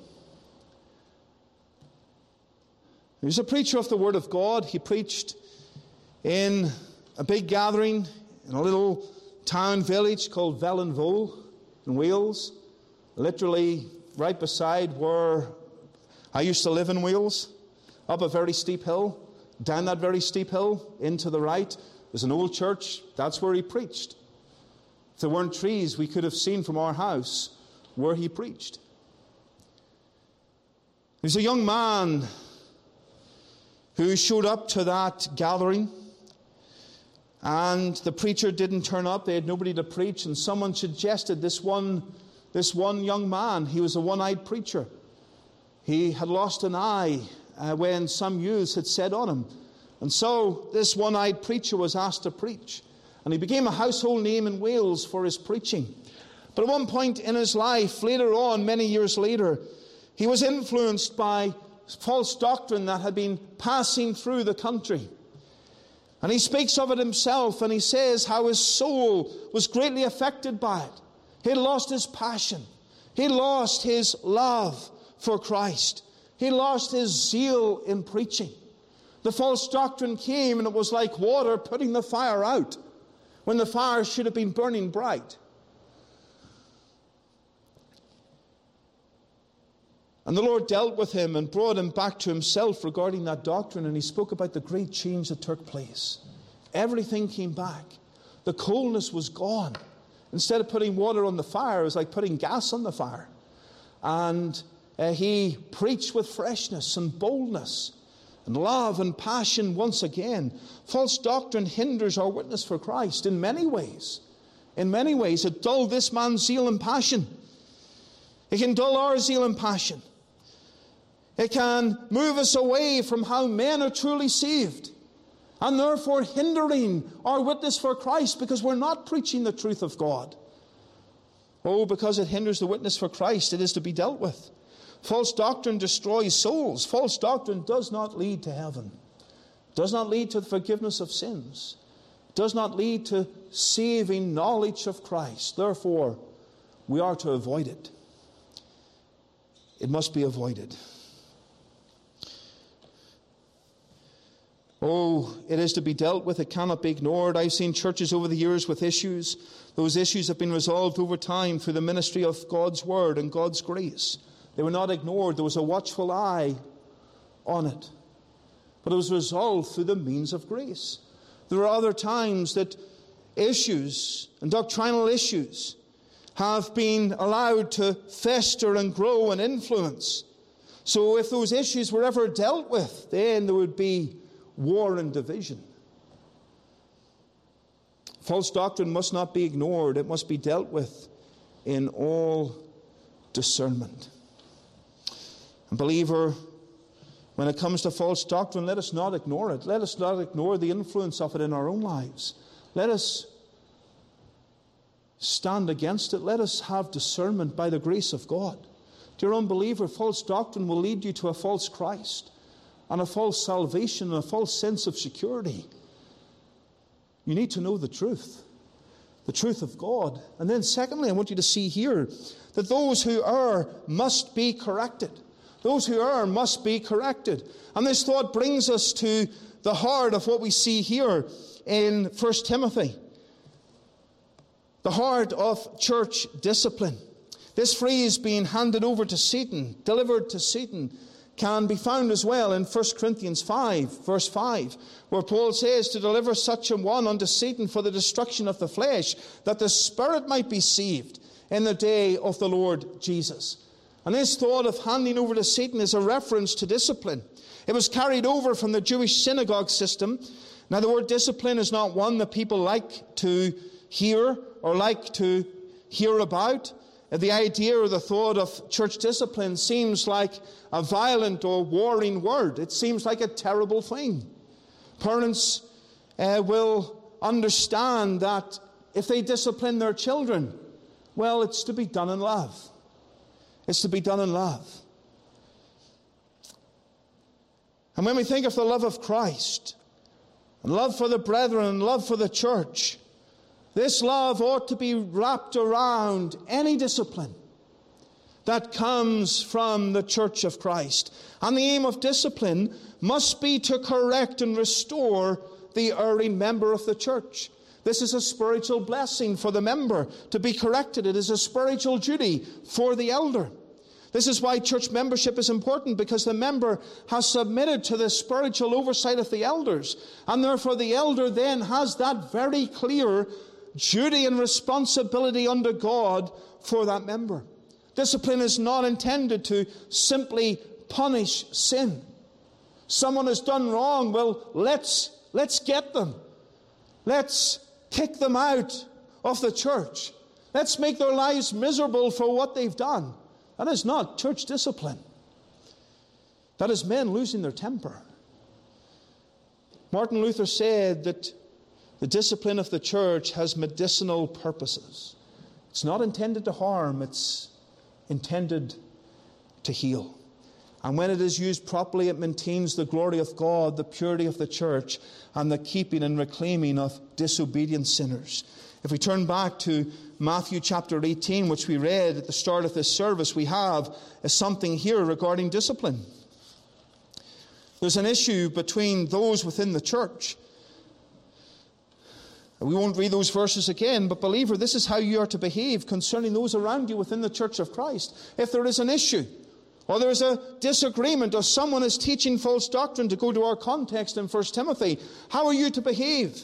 He was a preacher of the Word of God. He preached in a big gathering in a little town village called Vellenvole in Wales, literally right beside where I used to live in Wales. Up a very steep hill, down that very steep hill, into the right, there's an old church. That's where he preached. If there weren't trees, we could have seen from our house where he preached. He was a young man who showed up to that gathering, and the preacher didn't turn up. They had nobody to preach, and someone suggested this one young man. He was a one-eyed preacher. He had lost an eye when some youths had set on him. And so this one-eyed preacher was asked to preach. And he became a household name in Wales for his preaching. But at one point in his life, later on, many years later, he was influenced by false doctrine that had been passing through the country. And he speaks of it himself, and he says how his soul was greatly affected by it. He had lost his passion. He lost his love for Christ. He lost his zeal in preaching. The false doctrine came, and it was like water putting the fire out when the fire should have been burning bright. And the Lord dealt with him and brought him back to himself regarding that doctrine, and he spoke about the great change that took place. Everything came back. The coldness was gone. Instead of putting water on the fire, it was like putting gas on the fire. And he preached with freshness and boldness and love and passion once again. False doctrine hinders our witness for Christ in many ways. In many ways, it dulled this man's zeal and passion. It can dull our zeal and passion. It can move us away from how men are truly saved, and therefore hindering our witness for Christ because we're not preaching the truth of God. Oh, because it hinders the witness for Christ, it is to be dealt with. False doctrine destroys souls. False doctrine does not lead to heaven. Does not lead to the forgiveness of sins. Does not lead to saving knowledge of Christ. Therefore, we are to avoid it. It must be avoided. Oh, it is to be dealt with. It cannot be ignored. I've seen churches over the years with issues. Those issues have been resolved over time through the ministry of God's word and God's grace. They were not ignored. There was a watchful eye on it. But it was resolved through the means of grace. There are other times that issues and doctrinal issues have been allowed to fester and grow and influence. So if those issues were ever dealt with, then there would be war and division. False doctrine must not be ignored. It must be dealt with in all discernment. And believer, when it comes to false doctrine, let us not ignore it. Let us not ignore the influence of it in our own lives. Let us stand against it. Let us have discernment by the grace of God Dear unbeliever, false doctrine will lead you to a false Christ and a false salvation and a false sense of security. You need to know the truth of God. And then secondly, I want you to see here that those who err must be corrected. Those who err must be corrected. And this thought brings us to the heart of what we see here in 1 Timothy. The heart of church discipline. This phrase, being handed over to Satan, delivered to Satan, can be found as well in 1 Corinthians 5, verse 5, where Paul says, to deliver such a one unto Satan for the destruction of the flesh, that the spirit might be saved in the day of the Lord Jesus. And this thought of handing over to Satan is a reference to discipline. It was carried over from the Jewish synagogue system. Now, the word discipline is not one that people like to hear or like to hear about. The idea or the thought of church discipline seems like a violent or warring word. It seems like a terrible thing. Parents will understand that if they discipline their children, well, it's to be done in love. It's to be done in love. And when we think of the love of Christ, and love for the brethren, and love for the church, this love ought to be wrapped around any discipline that comes from the church of Christ. And the aim of discipline must be to correct and restore the erring member of the church. This is a spiritual blessing for the member to be corrected. It is a spiritual duty for the elder. This is why church membership is important, because the member has submitted to the spiritual oversight of the elders. And therefore the elder then has that very clear duty and responsibility under God for that member. Discipline is not intended to simply punish sin. Someone has done wrong, well, let's get them. Let's kick them out of the church. Let's make their lives miserable for what they've done. That is not church discipline. That is men losing their temper. Martin Luther said that the discipline of the church has medicinal purposes. It's not intended to harm, it's intended to heal. And when it is used properly, it maintains the glory of God, the purity of the church, and the keeping and reclaiming of disobedient sinners. If we turn back to Matthew chapter 18, which we read at the start of this service, we have something here regarding discipline. There's an issue between those within the church. We won't read those verses again, but believer, this is how you are to behave concerning those around you within the church of Christ. If there is an issue, or there is a disagreement, or someone is teaching false doctrine, to go to our context in 1 Timothy, how are you to behave?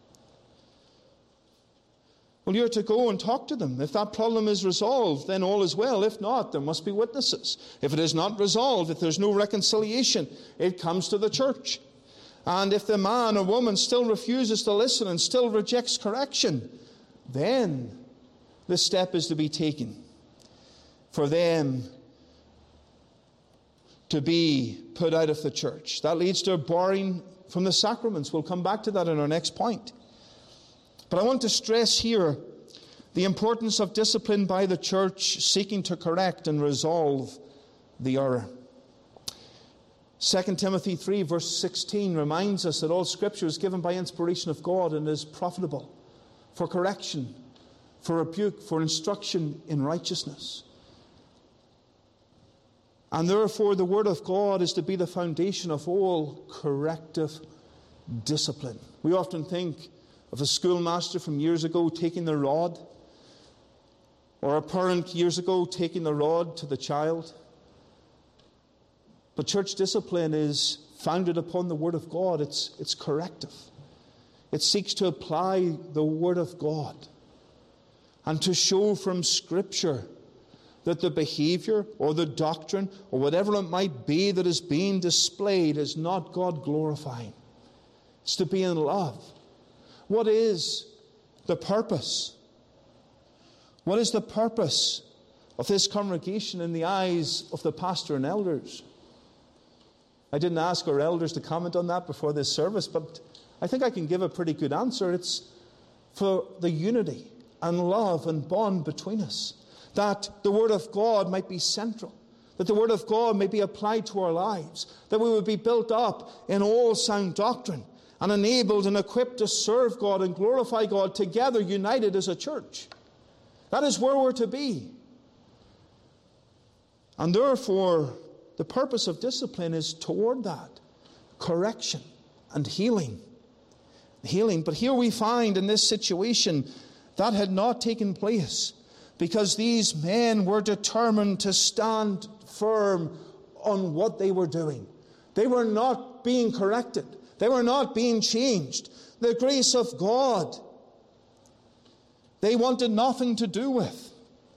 Well, you're to go and talk to them. If that problem is resolved, then all is well. If not, there must be witnesses. If it is not resolved, if there's no reconciliation, it comes to the church. And if the man or woman still refuses to listen and still rejects correction, then the step is to be taken for them to be put out of the church. That leads to a barring from the sacraments. We'll come back to that in our next point. But I want to stress here the importance of discipline by the church seeking to correct and resolve the error. 2 Timothy 3 verse 16 reminds us that all Scripture is given by inspiration of God and is profitable for correction, for rebuke, for instruction in righteousness. And therefore the Word of God is to be the foundation of all corrective discipline. We often think of a schoolmaster from years ago taking the rod, or a parent years ago taking the rod to the child. But church discipline is founded upon the Word of God. It's corrective. It seeks to apply the Word of God and to show from Scripture that the behavior or the doctrine or whatever it might be that is being displayed is not God glorifying. It's to be in love. What is the purpose? What is the purpose of this congregation in the eyes of the pastor and elders? I didn't ask our elders to comment on that before this service, but I think I can give a pretty good answer. It's for the unity and love and bond between us, that the Word of God might be central, that the Word of God may be applied to our lives, that we would be built up in all sound doctrine and enabled and equipped to serve God and glorify God together, united as a church. That is where we're to be. And therefore, the purpose of discipline is toward that. Correction and healing. But here we find in this situation that had not taken place, because these men were determined to stand firm on what they were doing. They were not being corrected. They were not being changed. The grace of God, they wanted nothing to do with.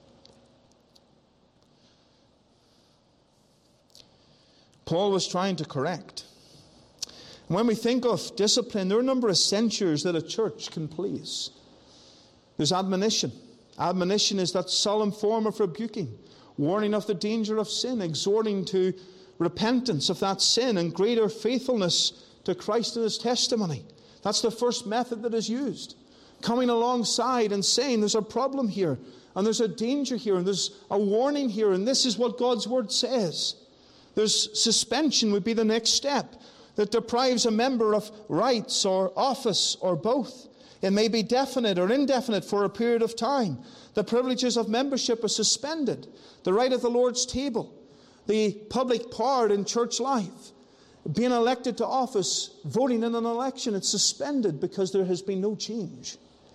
Paul was trying to correct. When we think of discipline, there are a number of censures that a church can place. There's admonition. Admonition is that solemn form of rebuking, warning of the danger of sin, exhorting to repentance of that sin and greater faithfulness to Christ and His testimony. That's the first method that is used. Coming alongside and saying there's a problem here, and there's a danger here, and there's a warning here, and this is what God's Word says. There's suspension would be the next step that deprives a member of rights or office or both. It may be definite or indefinite for a period of time. The privileges of membership are suspended. The right of the Lord's table, the public part in church life, being elected to office, voting in an election, it's suspended because there has been no change.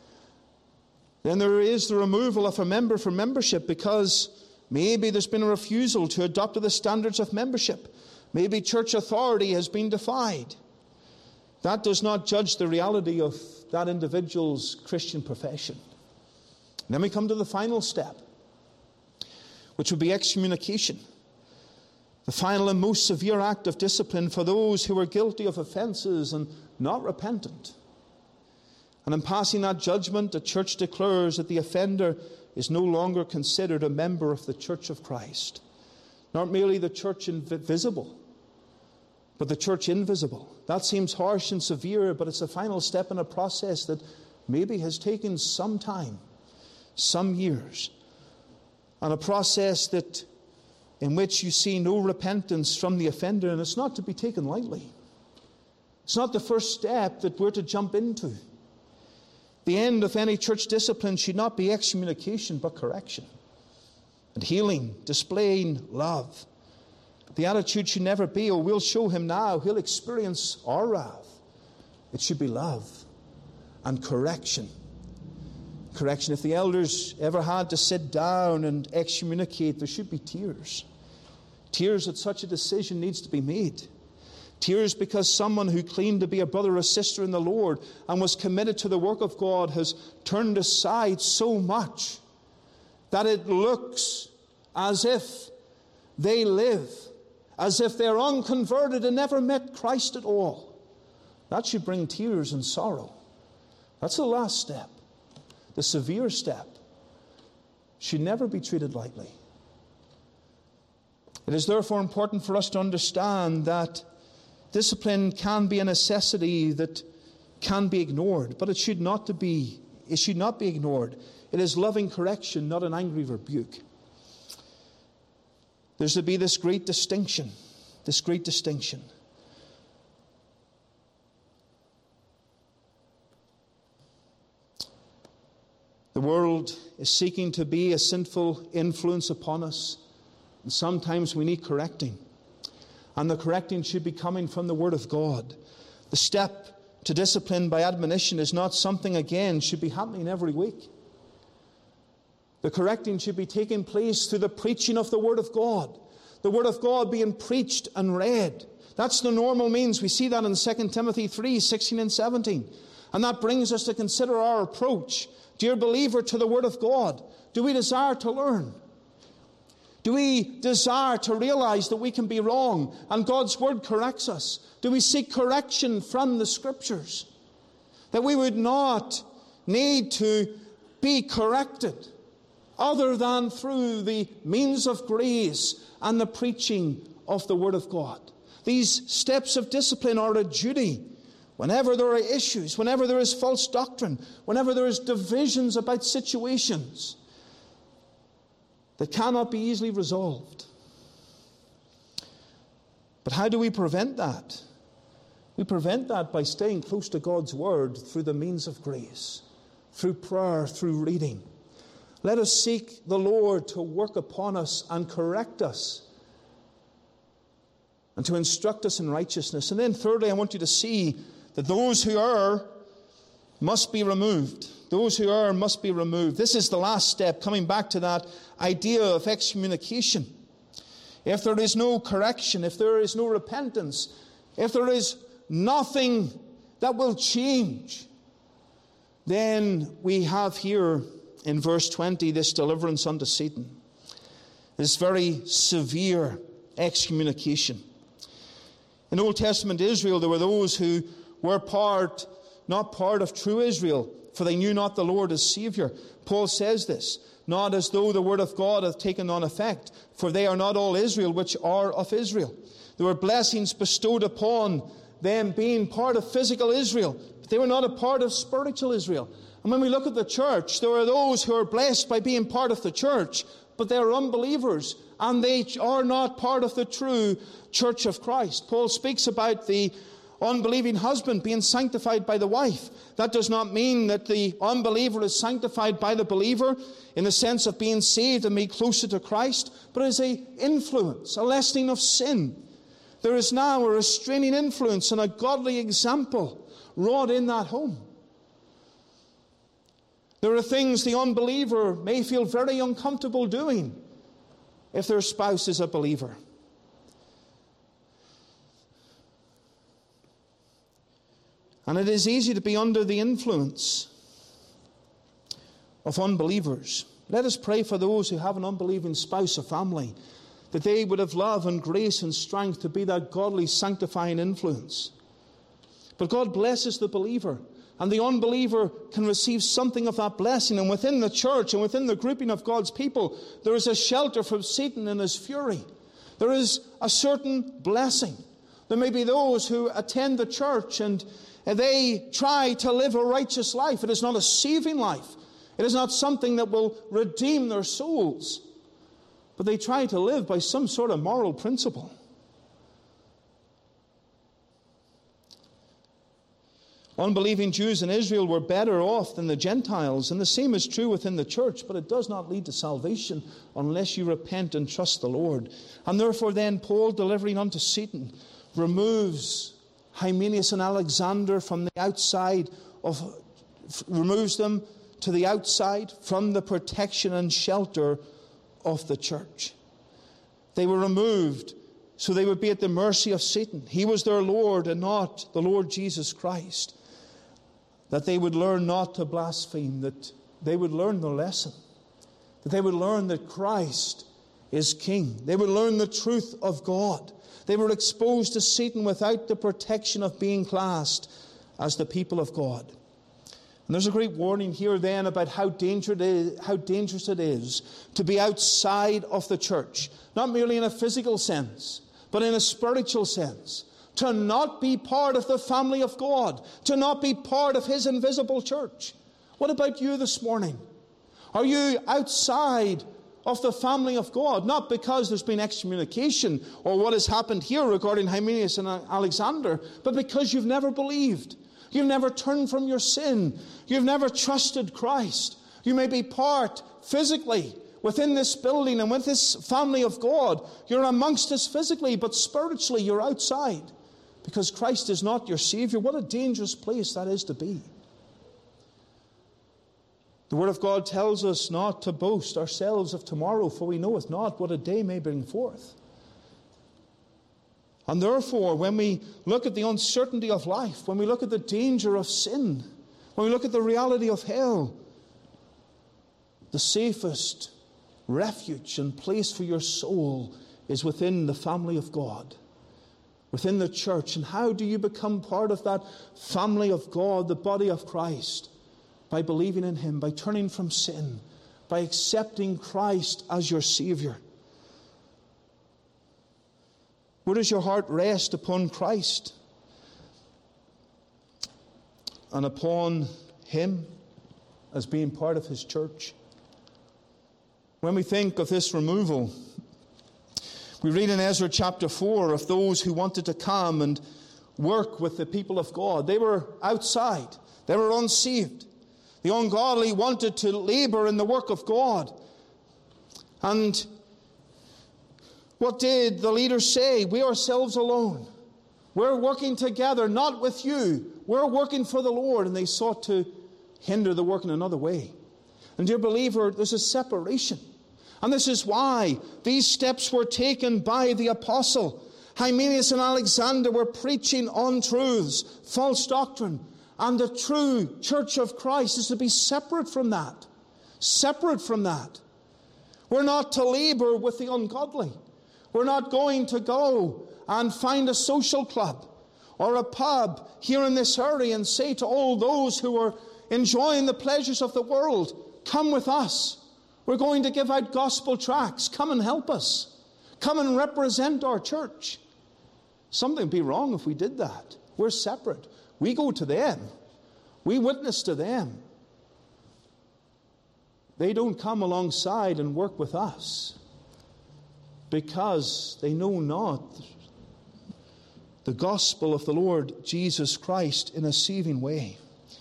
Then there is the removal of a member from membership because maybe there's been a refusal to adopt the standards of membership. Maybe church authority has been defied. That does not judge the reality of that individual's Christian profession. And then we come to the final step, which would be excommunication. The final and most severe act of discipline for those who are guilty of offenses and not repentant. And in passing that judgment, the church declares that the offender is no longer considered a member of the Church of Christ. Not merely the church visible, but the church invisible. That seems harsh and severe, but it's a final step in a process that maybe has taken some time, some years. And a process that in which you see no repentance from the offender, and it's not to be taken lightly. It's not the first step that we're to jump into. The end of any church discipline should not be excommunication, but correction and healing, displaying love. The attitude should never be, oh, we'll show him now, he'll experience our wrath. It should be love and correction. Correction. If the elders ever had to sit down and excommunicate, there should be tears. Tears that such a decision needs to be made. Tears because someone who claimed to be a brother or sister in the Lord and was committed to the work of God has turned aside so much that it looks as if they live, as if they're unconverted and never met Christ at all. That should bring tears and sorrow. That's the last step. The severe step should never be treated lightly. It is therefore important for us to understand that discipline can be a necessity that can be ignored, but it should not be ignored. It is loving correction, not an angry rebuke. There's to be this great distinction. The world is seeking to be a sinful influence upon us, and sometimes we need correcting. And the correcting should be coming from the Word of God. The step to discipline by admonition is not something, again, should be happening every week. The correcting should be taking place through the preaching of the Word of God. The Word of God being preached and read. That's the normal means. We see that in 2 Timothy 3, 16 and 17. And that brings us to consider our approach, dear believer, to the Word of God. Do we desire to learn? Do we desire to realize that we can be wrong and God's Word corrects us? Do we seek correction from the Scriptures? That we would not need to be corrected other than through the means of grace and the preaching of the Word of God. These steps of discipline are a duty. Whenever there are issues, whenever there is false doctrine, whenever there is divisions about situations that cannot be easily resolved. But how do we prevent that? We prevent that by staying close to God's Word through the means of grace, through prayer, through reading. Let us seek the Lord to work upon us and correct us and to instruct us in righteousness. And then thirdly, I want you to see that those who err must be removed. Those who err must be removed. This is the last step, coming back to that idea of excommunication. If there is no correction, if there is no repentance, if there is nothing that will change, then we have here in verse 20 this deliverance unto Satan, this very severe excommunication. In Old Testament Israel, there were those who were not part of true Israel, for they knew not the Lord as Savior. Paul says this, not as though the word of God hath taken on effect, for they are not all Israel which are of Israel. There were blessings bestowed upon them being part of physical Israel, but they were not a part of spiritual Israel. And when we look at the church, there are those who are blessed by being part of the church, but they are unbelievers, and they are not part of the true church of Christ. Paul speaks about the unbelieving husband being sanctified by the wife. That does not mean that the unbeliever is sanctified by the believer in the sense of being saved and made closer to Christ, but as an influence, a lessening of sin. There is now a restraining influence and a godly example wrought in that home. There are things the unbeliever may feel very uncomfortable doing if their spouse is a believer. And it is easy to be under the influence of unbelievers. Let us pray for those who have an unbelieving spouse or family, that they would have love and grace and strength to be that godly sanctifying influence. But God blesses the believer, and the unbeliever can receive something of that blessing. And within the church and within the grouping of God's people, there is a shelter from Satan and his fury. There is a certain blessing. There may be those who attend the church and they try to live a righteous life. It is not a saving life. It is not something that will redeem their souls. But they try to live by some sort of moral principle. Unbelieving Jews in Israel were better off than the Gentiles, and the same is true within the church, but it does not lead to salvation unless you repent and trust the Lord. And therefore then Paul, delivering unto Satan, removes Hymenaeus and Alexander from the outside removes them to the outside from the protection and shelter of the church. They were removed so they would be at the mercy of Satan. He was their Lord and not the Lord Jesus Christ. That they would learn not to blaspheme, that they would learn the lesson, that they would learn that Christ is King. They would learn the truth of God. They were exposed to Satan without the protection of being classed as the people of God. And there's a great warning here then about how dangerous it is to be outside of the church, not merely in a physical sense, but in a spiritual sense. To not be part of the family of God, to not be part of His invisible church. What about you this morning? Are you outside of the family of God? Not because there's been excommunication or what has happened here regarding Hymenaeus and Alexander, but because you've never believed. You've never turned from your sin. You've never trusted Christ. You may be part physically within this building and with this family of God. You're amongst us physically, but spiritually you're outside because Christ is not your Savior. What a dangerous place that is to be. The Word of God tells us not to boast ourselves of tomorrow, for we knoweth not what a day may bring forth. And therefore, when we look at the uncertainty of life, when we look at the danger of sin, when we look at the reality of hell, the safest refuge and place for your soul is within the family of God, within the church. And how do you become part of that family of God, the body of Christ? By believing in Him, by turning from sin, by accepting Christ as your Savior. Where does your heart rest? Upon Christ and upon Him as being part of His church. When we think of this removal, We read in Ezra chapter 4 of those who wanted to come and work with the people of God. They were outside. They were unsaved. The ungodly wanted to labor in the work of God. And what did the leaders say? We ourselves alone. We're working together, not with you. We're working for the Lord. And they sought to hinder the work in another way. And dear believer, there's a separation. And this is why these steps were taken by the apostle. Hymenaeus and Alexander were preaching untruths, false doctrine. And the true church of Christ is to be separate from that. Separate from that. We're not to labor with the ungodly. We're not going to go and find a social club or a pub here in this area and say to all those who are enjoying the pleasures of the world, come with us. We're going to give out gospel tracts. Come and help us. Come and represent our church. Something would be wrong if we did that. We're separate. We go to them. We witness to them. They don't come alongside and work with us because they know not the gospel of the Lord Jesus Christ in a saving way.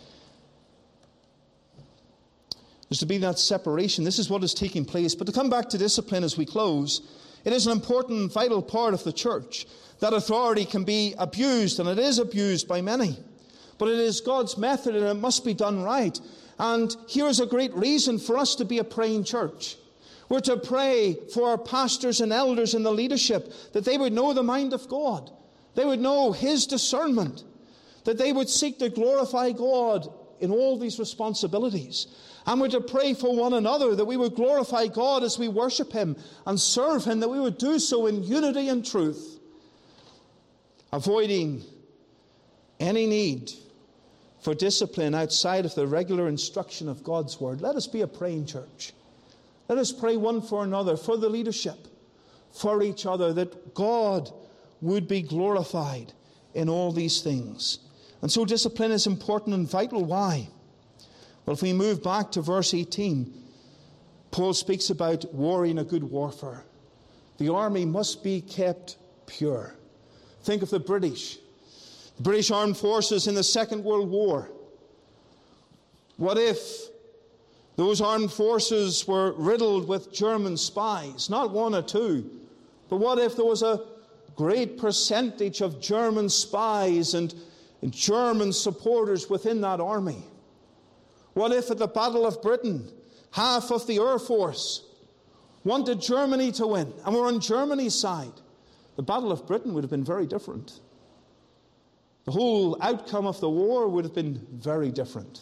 There's to be that separation. This is what is taking place. But to come back to discipline as we close, it is an important, vital part of the church. That authority can be abused, and it is abused by many. But it is God's method, and it must be done right. And here is a great reason for us to be a praying church. We're to pray for our pastors and elders in the leadership, that they would know the mind of God. They would know His discernment. That they would seek to glorify God in all these responsibilities. And we're to pray for one another, that we would glorify God as we worship Him and serve Him, that we would do so in unity and truth, avoiding any need for discipline outside of the regular instruction of God's Word. Let us be a praying church. Let us pray one for another, for the leadership, for each other, that God would be glorified in all these things. And so discipline is important and vital. Why? Well, if we move back to verse 18, Paul speaks about warring a good warfare. The army must be kept pure. Think of the British Armed Forces in the Second World War. What if those armed forces were riddled with German spies? Not one or two, but what if there was a great percentage of German spies and German supporters within that army? What if at the Battle of Britain, half of the Air Force wanted Germany to win and were on Germany's side? The Battle of Britain would have been very different. The whole outcome of the war would have been very different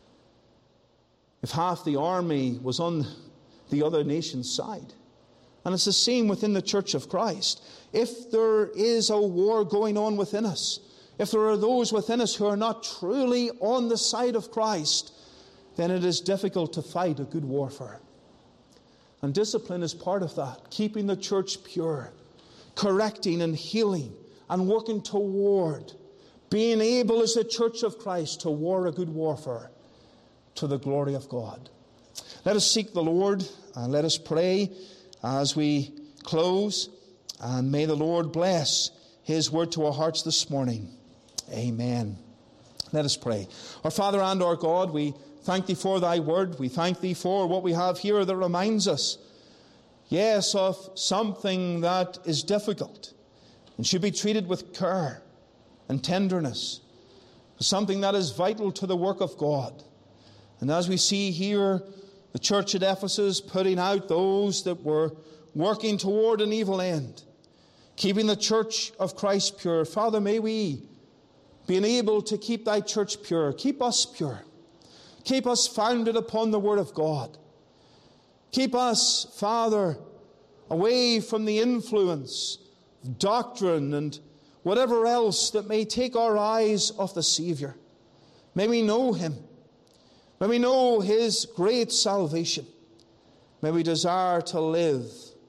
if half the army was on the other nation's side. And it's the same within the Church of Christ. If there is a war going on within us, if there are those within us who are not truly on the side of Christ, then it is difficult to fight a good warfare. And discipline is part of that, keeping the church pure, correcting and healing, and working toward being able as the Church of Christ to war a good warfare to the glory of God. Let us seek the Lord and let us pray as we close, and may the Lord bless His word to our hearts this morning. Amen. Let us pray. Our Father and our God, we thank Thee for Thy word. We thank Thee for what we have here that reminds us, yes, of something that is difficult and should be treated with care and tenderness, something that is vital to the work of God. And as we see here, the church at Ephesus putting out those that were working toward an evil end, keeping the church of Christ pure. Father, may we be able to keep Thy church pure. Keep us pure. Keep us founded upon the Word of God. Keep us, Father, away from the influence of doctrine and whatever else that may take our eyes off the Savior. May we know Him. May we know His great salvation. May we desire to live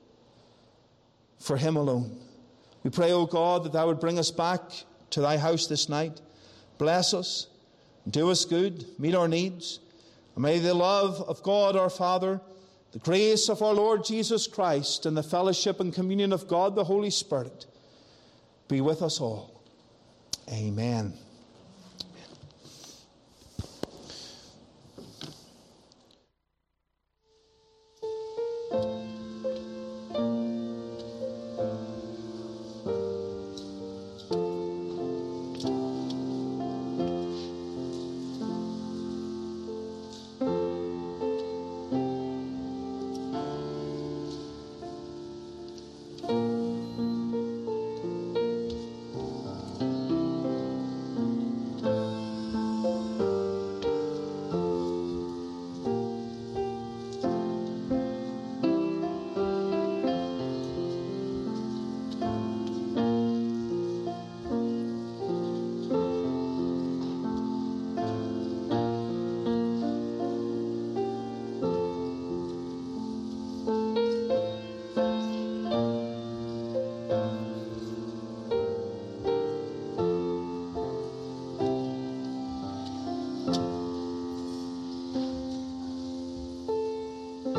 for Him alone. We pray, O God, that Thou would bring us back to Thy house this night. Bless us, do us good, meet our needs. And may the love of God our Father, The grace of our Lord Jesus Christ and the fellowship and communion of God the Holy Spirit be with us all. Amen.